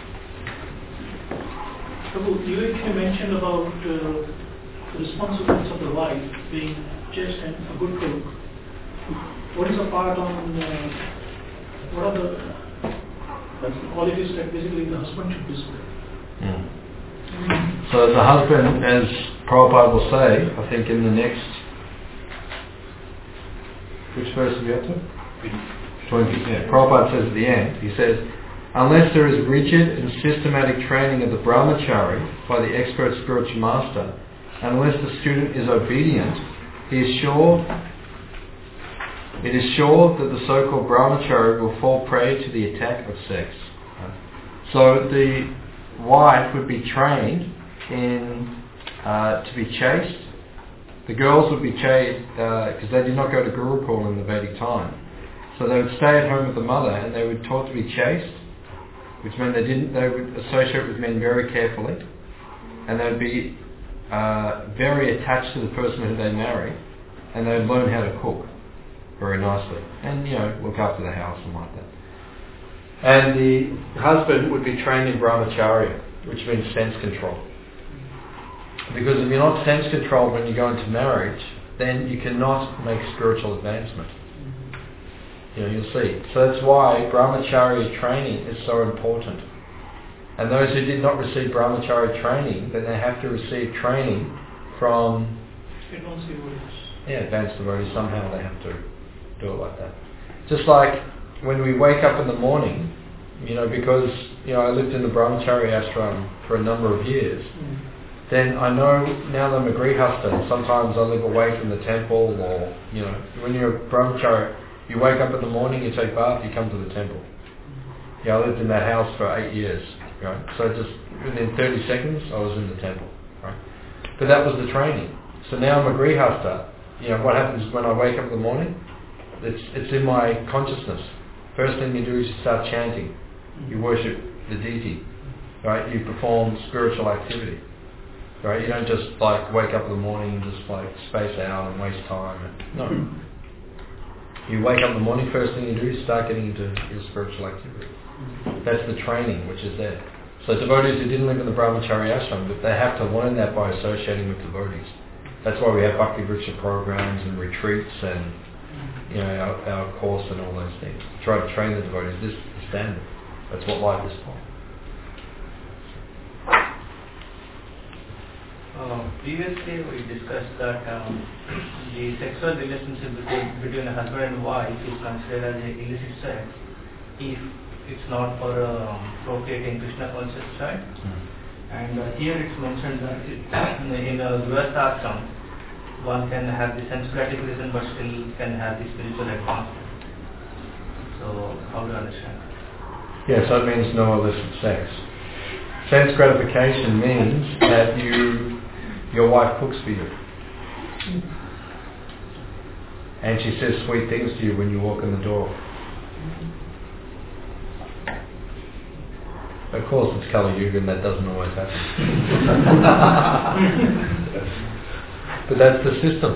Prabhu, you actually mentioned about the responsibilities of the wife being chaste and a good cook. What is the part on, what are the qualities that basically the husband should display? So the husband, as Prabhupada will say, I think in the next, which verse are we up to? 20. Yeah. Prabhupada says at the end, he says, unless there is rigid and systematic training of the brahmachari by the expert spiritual master, and unless the student is obedient, he is sure it is sure that the so-called brahmachari will fall prey to the attack of sex. So the wife would be trained in to be chaste. The girls would be chaste because they did not go to Gurukul in the Vedic time. So they would stay at home with the mother, and they were taught to be chaste, which meant they would associate with men very carefully, and they would be very attached to the person who they marry, and they would learn how to cook very nicely, and look after the house and like that. And the husband would be trained in brahmacharya, which means sense control. Because if you're not sense controlled when you go into marriage, then you cannot make spiritual advancement. You'll see. So that's why brahmacharya training is so important. And those who did not receive brahmacharya training, then they have to receive training from advanced devotees. Somehow they have to do it like that. Just like when we wake up in the morning, because I lived in the brahmacharya ashram for a number of years, then I know now that I'm a grihastha, and sometimes I live away from the temple, or when you're a brahmacharya, you wake up in the morning, you take bath, you come to the temple. I lived in that house for 8 years, right? So just within 30 seconds, I was in the temple, right? But that was the training. So now I'm a grihastha. What happens when I wake up in the morning? It's in my consciousness. First thing you do is you start chanting. You worship the deity, right? You perform spiritual activity, right? You don't just wake up in the morning and just space out and waste time. No. You wake up in the morning, first thing you do is start getting into your spiritual activity. That's the training which is there. So devotees who didn't live in the brahmacharya ashram, they have to learn that by associating with devotees. That's why we have Bhakti Vriksha programs and retreats and our course and all those things. Try to train the devotees. This is the standard. That's what life is for. Previously we discussed that the sexual relationship between a husband and wife is considered as an illicit sex if it's not for procreating Krishna conscious child. And here it's mentioned that in a Grihastha ashram one can have the sense gratification but still can have the spiritual advancement. So how do you understand? Yes, that means no illicit sex. Sense gratification means that your wife cooks for you. And she says sweet things to you when you walk in the door. Of course it's Kali Yuga and that doesn't always happen. But that's the system.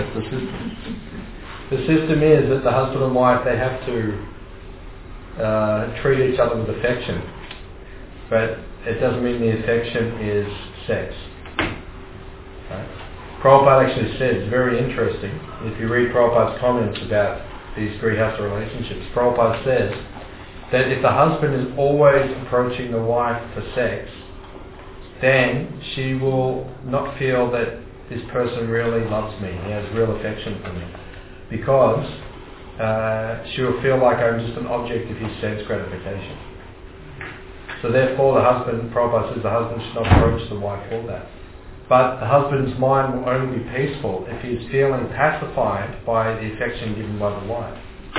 The system is that the husband and wife, they have to treat each other with affection. But it doesn't mean the affection is sex. Right? Prabhupada actually says, very interesting, if you read Prabhupada's comments about these grihastha relationships, Prabhupada says that if the husband is always approaching the wife for sex, then she will not feel that this person really loves me, he has real affection for me, because she will feel like I'm just an object of his sense gratification. So therefore Prabhupada says the husband should not approach the wife for that. But the husband's mind will only be peaceful if he is feeling pacified by the affection given by the wife.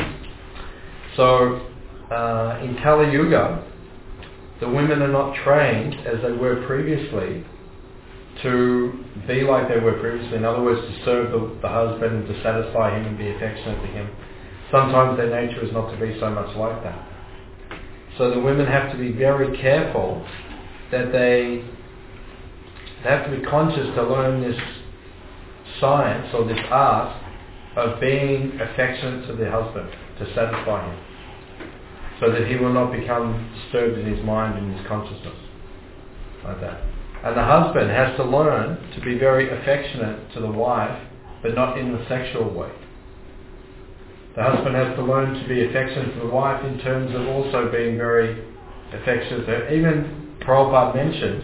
So in Kali Yuga, the women are not trained as they were previously to be like they were previously. In other words, to serve the husband and to satisfy him and be affectionate to him. Sometimes their nature is not to be so much like that. So the women have to be very careful that they have to be conscious to learn this science or this art of being affectionate to the husband, to satisfy him, so that he will not become disturbed in his mind and his consciousness, like that. And the husband has to learn to be very affectionate to the wife, but not in the sexual way. The husband has to learn to be affectionate to the wife in terms of also being very affectionate to her. Even Prabhupada mentions,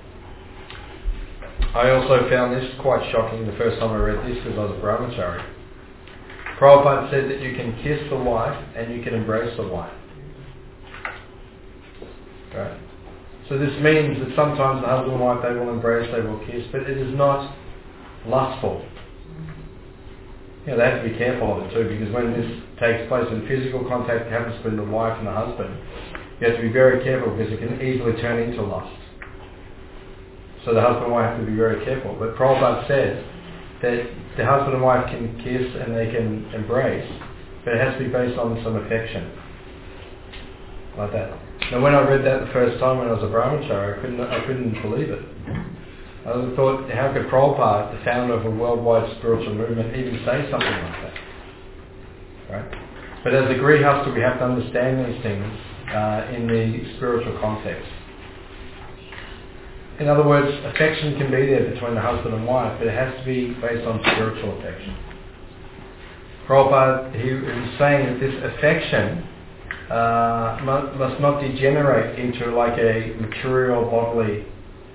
I also found this quite shocking the first time I read this because I was a brahmachari. Prabhupada said that you can kiss the wife and you can embrace the wife. Right? So this means that sometimes the husband and wife, they will embrace, they will kiss, but it is not lustful. they have to be careful of it too, because when this takes place, when physical contact happens between the wife and the husband, you have to be very careful because it can easily turn into lust. So the husband and wife have to be very careful. But Prabhupada says that the husband and wife can kiss and they can embrace, but it has to be based on some affection. Like that. Now when I read that the first time when I was a brahmachari, I couldn't believe it. I thought, how could Prabhupada, the founder of a worldwide spiritual movement, even say something like that? Right? But as a grihastha, we have to understand these things in the spiritual context. In other words, affection can be there between the husband and wife, but it has to be based on spiritual affection. Prabhupada, he was saying that this affection must not degenerate into like a material, bodily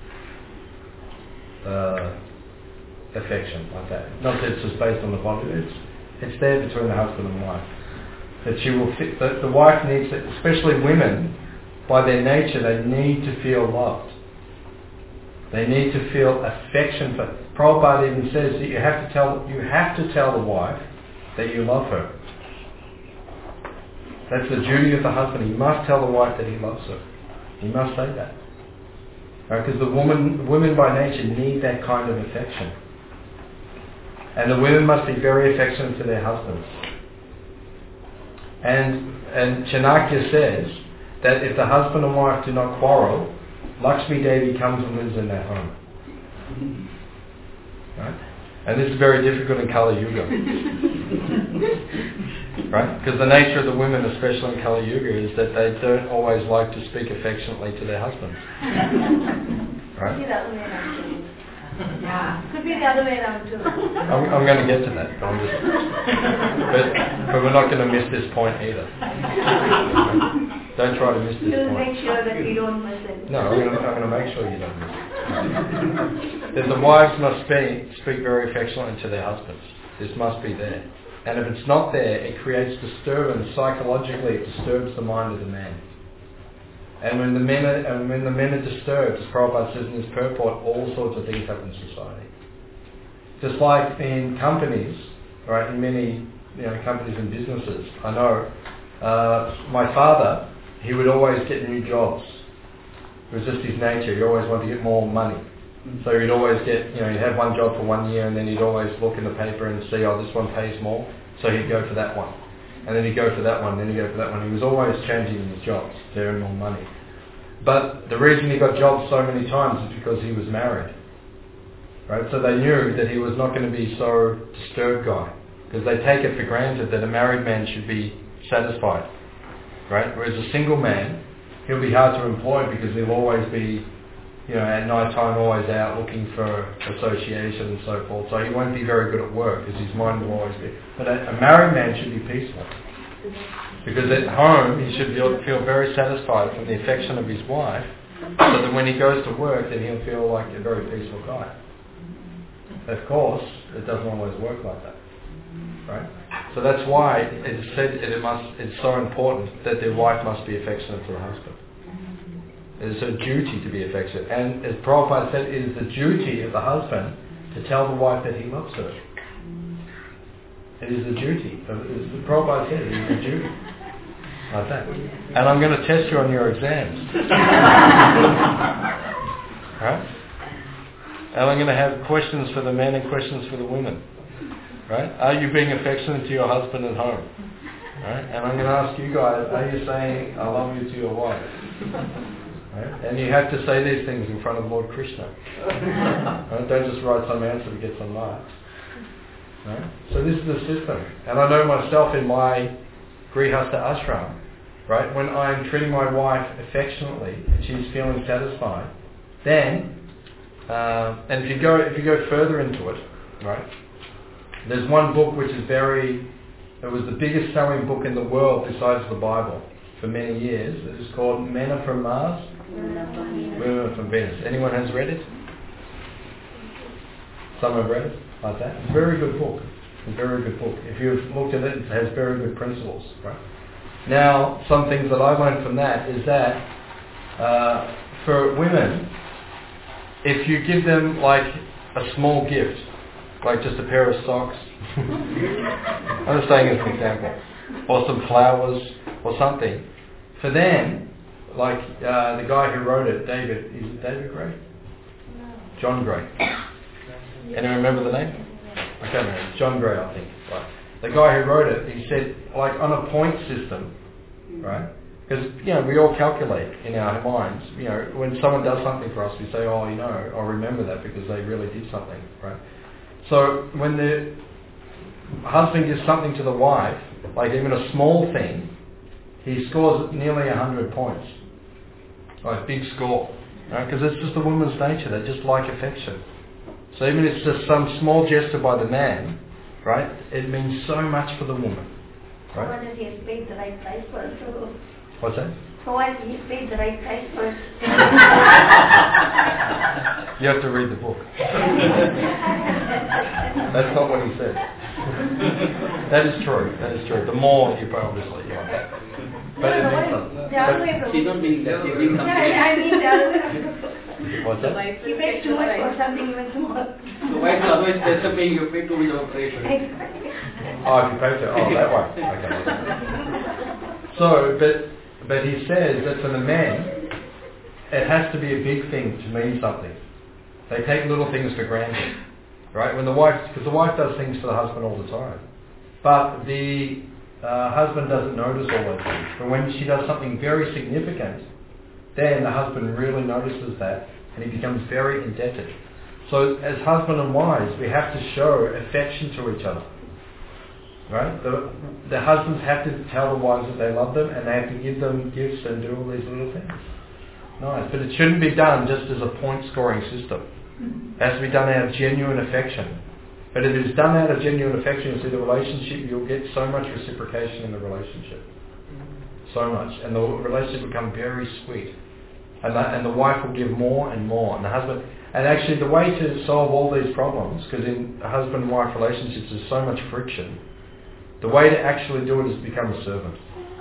affection like that. Not that it's just based on the body, it's there between the husband and wife. That she will fit, that the wife needs it, especially women, by their nature, they need to feel loved. They need to feel affection for. Prabhupada even says that you have to tell the wife that you love her. That's the duty of the husband. He must tell the wife that he loves her. He must say that. Because the women by nature need that kind of affection. And the women must be very affectionate to their husbands. And Chanakya says that if the husband and wife do not quarrel, Lakshmi Devi comes and lives in their home. Right? And this is very difficult in Kali Yuga. Right? Because the nature of the women, especially in Kali Yuga, is that they don't always like to speak affectionately to their husbands. Right? Yeah, could be the other way around too. I'm going to get to that. But we're not going to miss this point either. Don't try to miss this You'll point. make sure that you don't miss it. No, I'm going to make sure you don't miss it. That the wives must speak very affectionately to their husbands. This must be there. And if it's not there, it creates disturbance. Psychologically, it disturbs the mind of the man. And when the men are disturbed, as Prabhupada says in his purport, all sorts of things happen in society. Just like in companies, right? In many companies and businesses, I know my father, he would always get new jobs. It was just his nature. He always wanted to get more money. So he'd always get, he'd have one job for 1 year, and then he'd always look in the paper and see, oh, this one pays more, so he'd go for that one. And then he'd go for that one, then he'd go for that one. He was always changing his jobs to earn more money. But the reason he got jobs so many times is because he was married. Right? So they knew that he was not going to be so disturbed guy. Because they take it for granted that a married man should be satisfied. Right? Whereas a single man, he'll be hard to employ because he'll always be, at night time always out looking for association and so forth. So he won't be very good at work because his mind will always be. But a married man should be peaceful. Because at home he should feel very satisfied from the affection of his wife, so that when he goes to work then he'll feel like a very peaceful guy. Of course, it doesn't always work like that. Right? So that's why it's said it's so important that the wife must be affectionate to the husband. It is a duty to be affectionate. And as Prabhupada said, it is the duty of the husband to tell the wife that he loves her. It is a duty. Prabhupada said it is a duty. Like that. And I'm going to test you on your exams. Right? And I'm going to have questions for the men and questions for the women. Right? Are you being affectionate to your husband at home? Right? And I'm going to ask you guys, are you saying I love you to your wife? Right? And you have to say these things in front of Lord Krishna. Right? Don't just write some answer to get some marks. Right? So this is the system. And I know myself in my Grihastha ashram, right, when I'm treating my wife affectionately and she's feeling satisfied, then, and if you go further into it, right, there's one book which is it was the biggest selling book in the world besides the Bible for many years. It is called Men Are From Mars, Women Are From Venus. Anyone has read it? Some have read it? Like that. It's a very good book. It's a very good book. If you've looked at it, it has very good principles. Right? Now, some things that I learned from that is that for women, if you give them like a small gift, like just a pair of socks. I'm just saying as an example. Or some flowers or something. For them, like the guy who wrote it, David, is it David Gray? No. John Gray. Anyone remember the name? I can't remember. John Gray, I think. Right. The guy who wrote it, he said, like on a point system, right? Because, we all calculate in our minds. When someone does something for us, we say, oh, I'll remember that because they really did something, right? So when the husband gives something to the wife, like even a small thing, he scores nearly 100 points. Like big score. Because it's just a woman's nature. They just like affection. So even if it's just some small gesture by the man, right, it means so much for the woman. Right? So what if he has paid the right price for it? What's that? So what if he's paid the right price for it? You have to read the book. That's not what he said. That is true. That is true. The more you obviously you want that. But it means something. She's not being that. She's being something. I mean the other way. What's that? He paid too much for something even small. So why is otherwise that's the paying you pay too much of operation? Oh, if you pay to that way. Okay. So, but he says that for the men, it has to be a big thing to mean something. They take little things for granted, right? Because the wife does things for the husband all the time, but the husband doesn't notice all those things. But when she does something very significant, then the husband really notices that, and he becomes very indebted. So, as husband and wives, we have to show affection to each other. Right? The husbands have to tell the wives that they love them, and they have to give them gifts and do all these little things. Nice. But it shouldn't be done just as a point scoring system. It has to be done out of genuine affection. But if it's done out of genuine affection, you see the relationship, you'll get so much reciprocation in the relationship. So much. And the relationship will become very sweet. And the wife will give more and more. And the husband... And actually the way to solve all these problems, because in husband and wife relationships there's so much friction, the way to actually do it is to become a servant.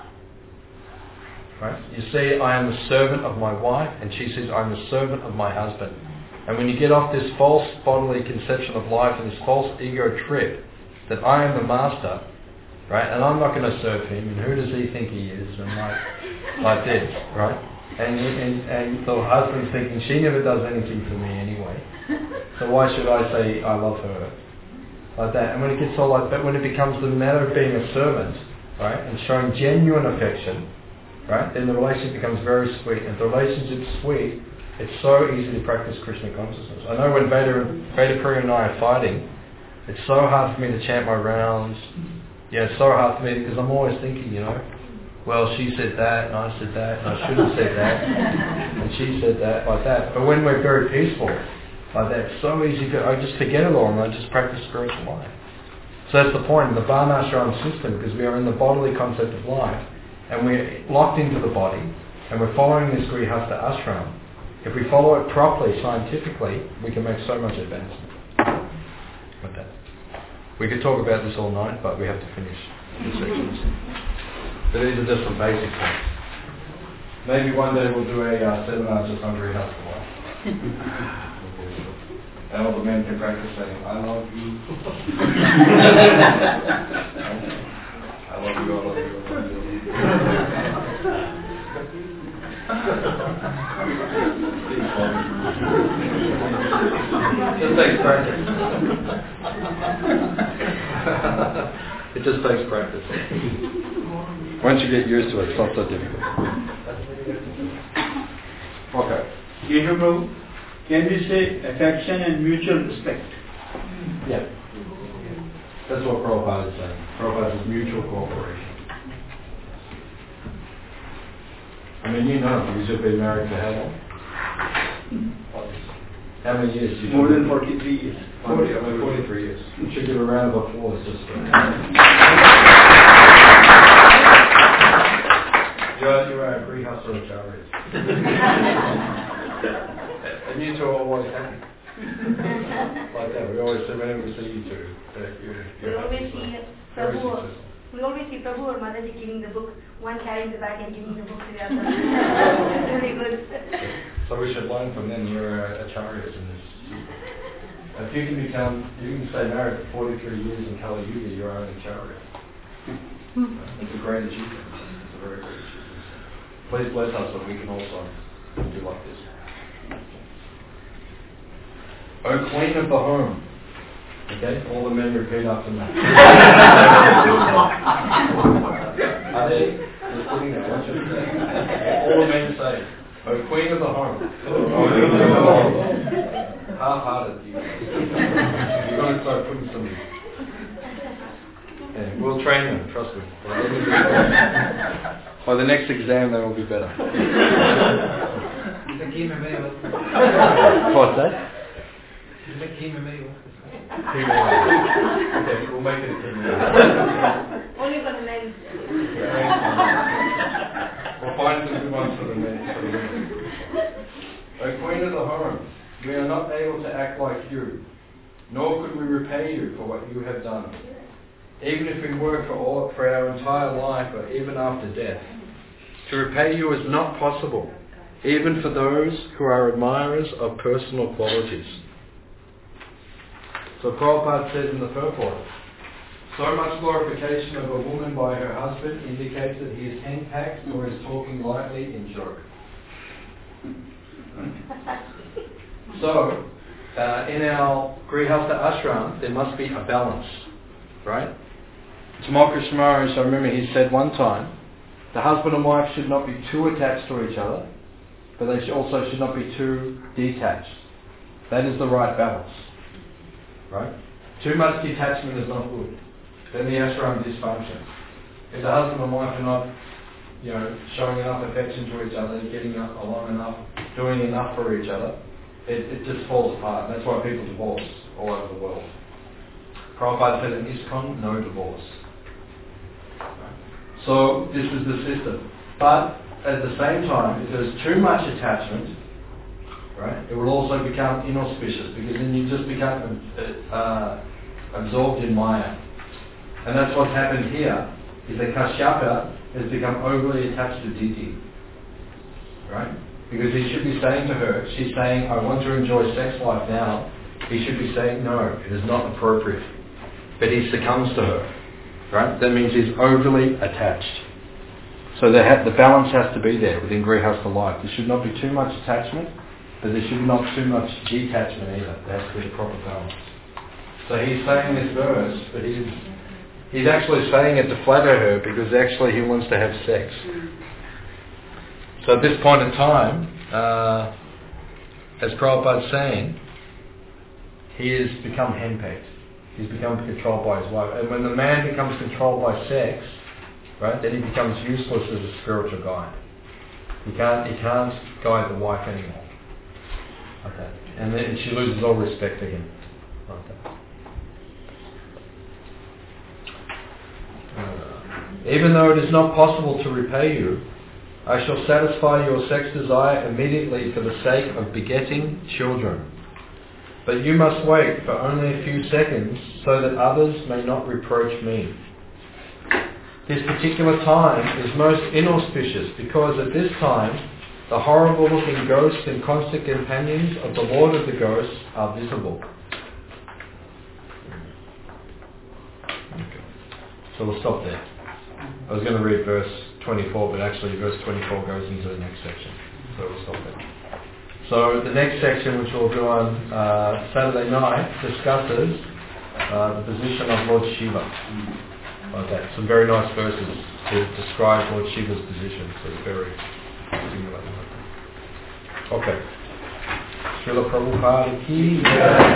Right? You see, I am the servant of my wife, and she says, I'm the servant of my husband. And when you get off this false bodily conception of life and this false ego trip, that I am the master, right, and I'm not going to serve him, and who does he think he is, and like this, right? And the husband's thinking, she never does anything for me anyway, so why should I say I love her? Like that. And when it gets all like that, when it becomes the matter of being a servant, right, and showing genuine affection, right, then the relationship becomes very sweet. And if the relationship's sweet, it's so easy to practice Krishna consciousness. I know when Veda Priya and I are fighting, it's so hard for me to chant my rounds. Yeah, it's so hard for me because I'm always thinking, well, she said that, and I said that, and I should have said that, and she said that, like that. But when we're very peaceful, like that, it's so easy to, I just forget it all and I just practice spiritual life. So that's the point, the Varnashram system, because we are in the bodily concept of life, and we're locked into the body, and we're following this Grihastha ashram. If we follow it properly, scientifically, we can make so much advancement with that. We could talk about this all night, but we have to finish the sections. But these are just some basic things. Maybe one day we'll do a seminar just on Grihastha life. And all the men can practice saying, I love you. I love you, I love you, I love you. It just takes practice. It just takes practice. Once you get used to it, it's not so difficult. Okay. Keshav Prabhu, can we say affection and mutual respect? Yeah. That's what Prabhupada is saying. Prabhupada is mutual cooperation. I mean, because you've been married for how long? How many years? More than 43 years. 43 years. You should give a round of applause just for You are a Grihastha Acharya. And you two are always happy. Like that. We always say, whenever we see you two, that you're always see Prabhu. We always see Prabhu or Mataji giving the book, one carrying the bag and giving the book to the other. It's really good. So we should learn from them. You're acharyas in this. If you can stay married for 43 years in Kali Yuga, you're owning Acharya. It's a great achievement. It's a very great achievement. Please bless us that we can also do like this. O Queen of the Home. Okay, all the men repeat after me. Are they? They're sitting there. All the men say, O Queen of the Home. Half-hearted, you guys. You're going to start putting some. Yeah, we'll train them, trust me. By the next exam, they will be better. What's that? Okay, we'll make it a team. Only for the men. We'll find some good ones for the men. O Queen of the Home, we are not able to act like you, nor could we repay you for what you have done. Even if we work for our entire life or even after death. To repay you is not possible, even for those who are admirers of personal qualities. So Prabhupada says in the purport, so much glorification of a woman by her husband indicates that he is henpecked or is talking lightly in joke. So, in our Grihastha ashram, there must be a balance, right? Tamal Krishna Maharaj, I remember he said one time, the husband and wife should not be too attached to each other, but they also should not be too detached. That is the right balance, right? Too much detachment is not good. Then the ashram dysfunctions. If the husband and wife are not, showing enough affection to each other, getting along enough, doing enough for each other, it just falls apart. That's why people divorce all over the world. Prabhupada said in ISKCON, no divorce. So this is the system. But at the same time, if there's too much attachment, right, it will also become inauspicious because then you just become absorbed in Maya. And that's what's happened here, is that Kashyapa has become overly attached to Diti. Right? Because he should be saying to her, she's saying, I want to enjoy sex life now. He should be saying, no, it is not appropriate. But he succumbs to her. Right? That means he's overly attached. So the balance has to be there within Grihastha life. There should not be too much attachment, but there should not too much detachment either. There has to be a proper balance. So he's saying this verse, but he's actually saying it to flatter her because actually he wants to have sex. So at this point in time, as Prabhupada's saying, he has become henpecked. He's become controlled by his wife. And when the man becomes controlled by sex, right, then he becomes useless as a spiritual guide. He can't guide the wife anymore. Okay. And then she loses all respect for him. Okay. Even though it is not possible to repay you, I shall satisfy your sex desire immediately for the sake of begetting children. But you must wait for only a few seconds so that others may not reproach me. This particular time is most inauspicious because at this time the horrible looking ghosts and constant companions of the Lord of the Ghosts are visible. Okay. So we'll stop there. I was going to read verse 24, but actually verse 24 goes into the next section. So we'll stop there. So the next section, which we'll do on Saturday night, discusses the position of Lord Shiva. Okay, some very nice verses to describe Lord Shiva's position. So it's very stimulating. Okay. Srila Prabhupada ki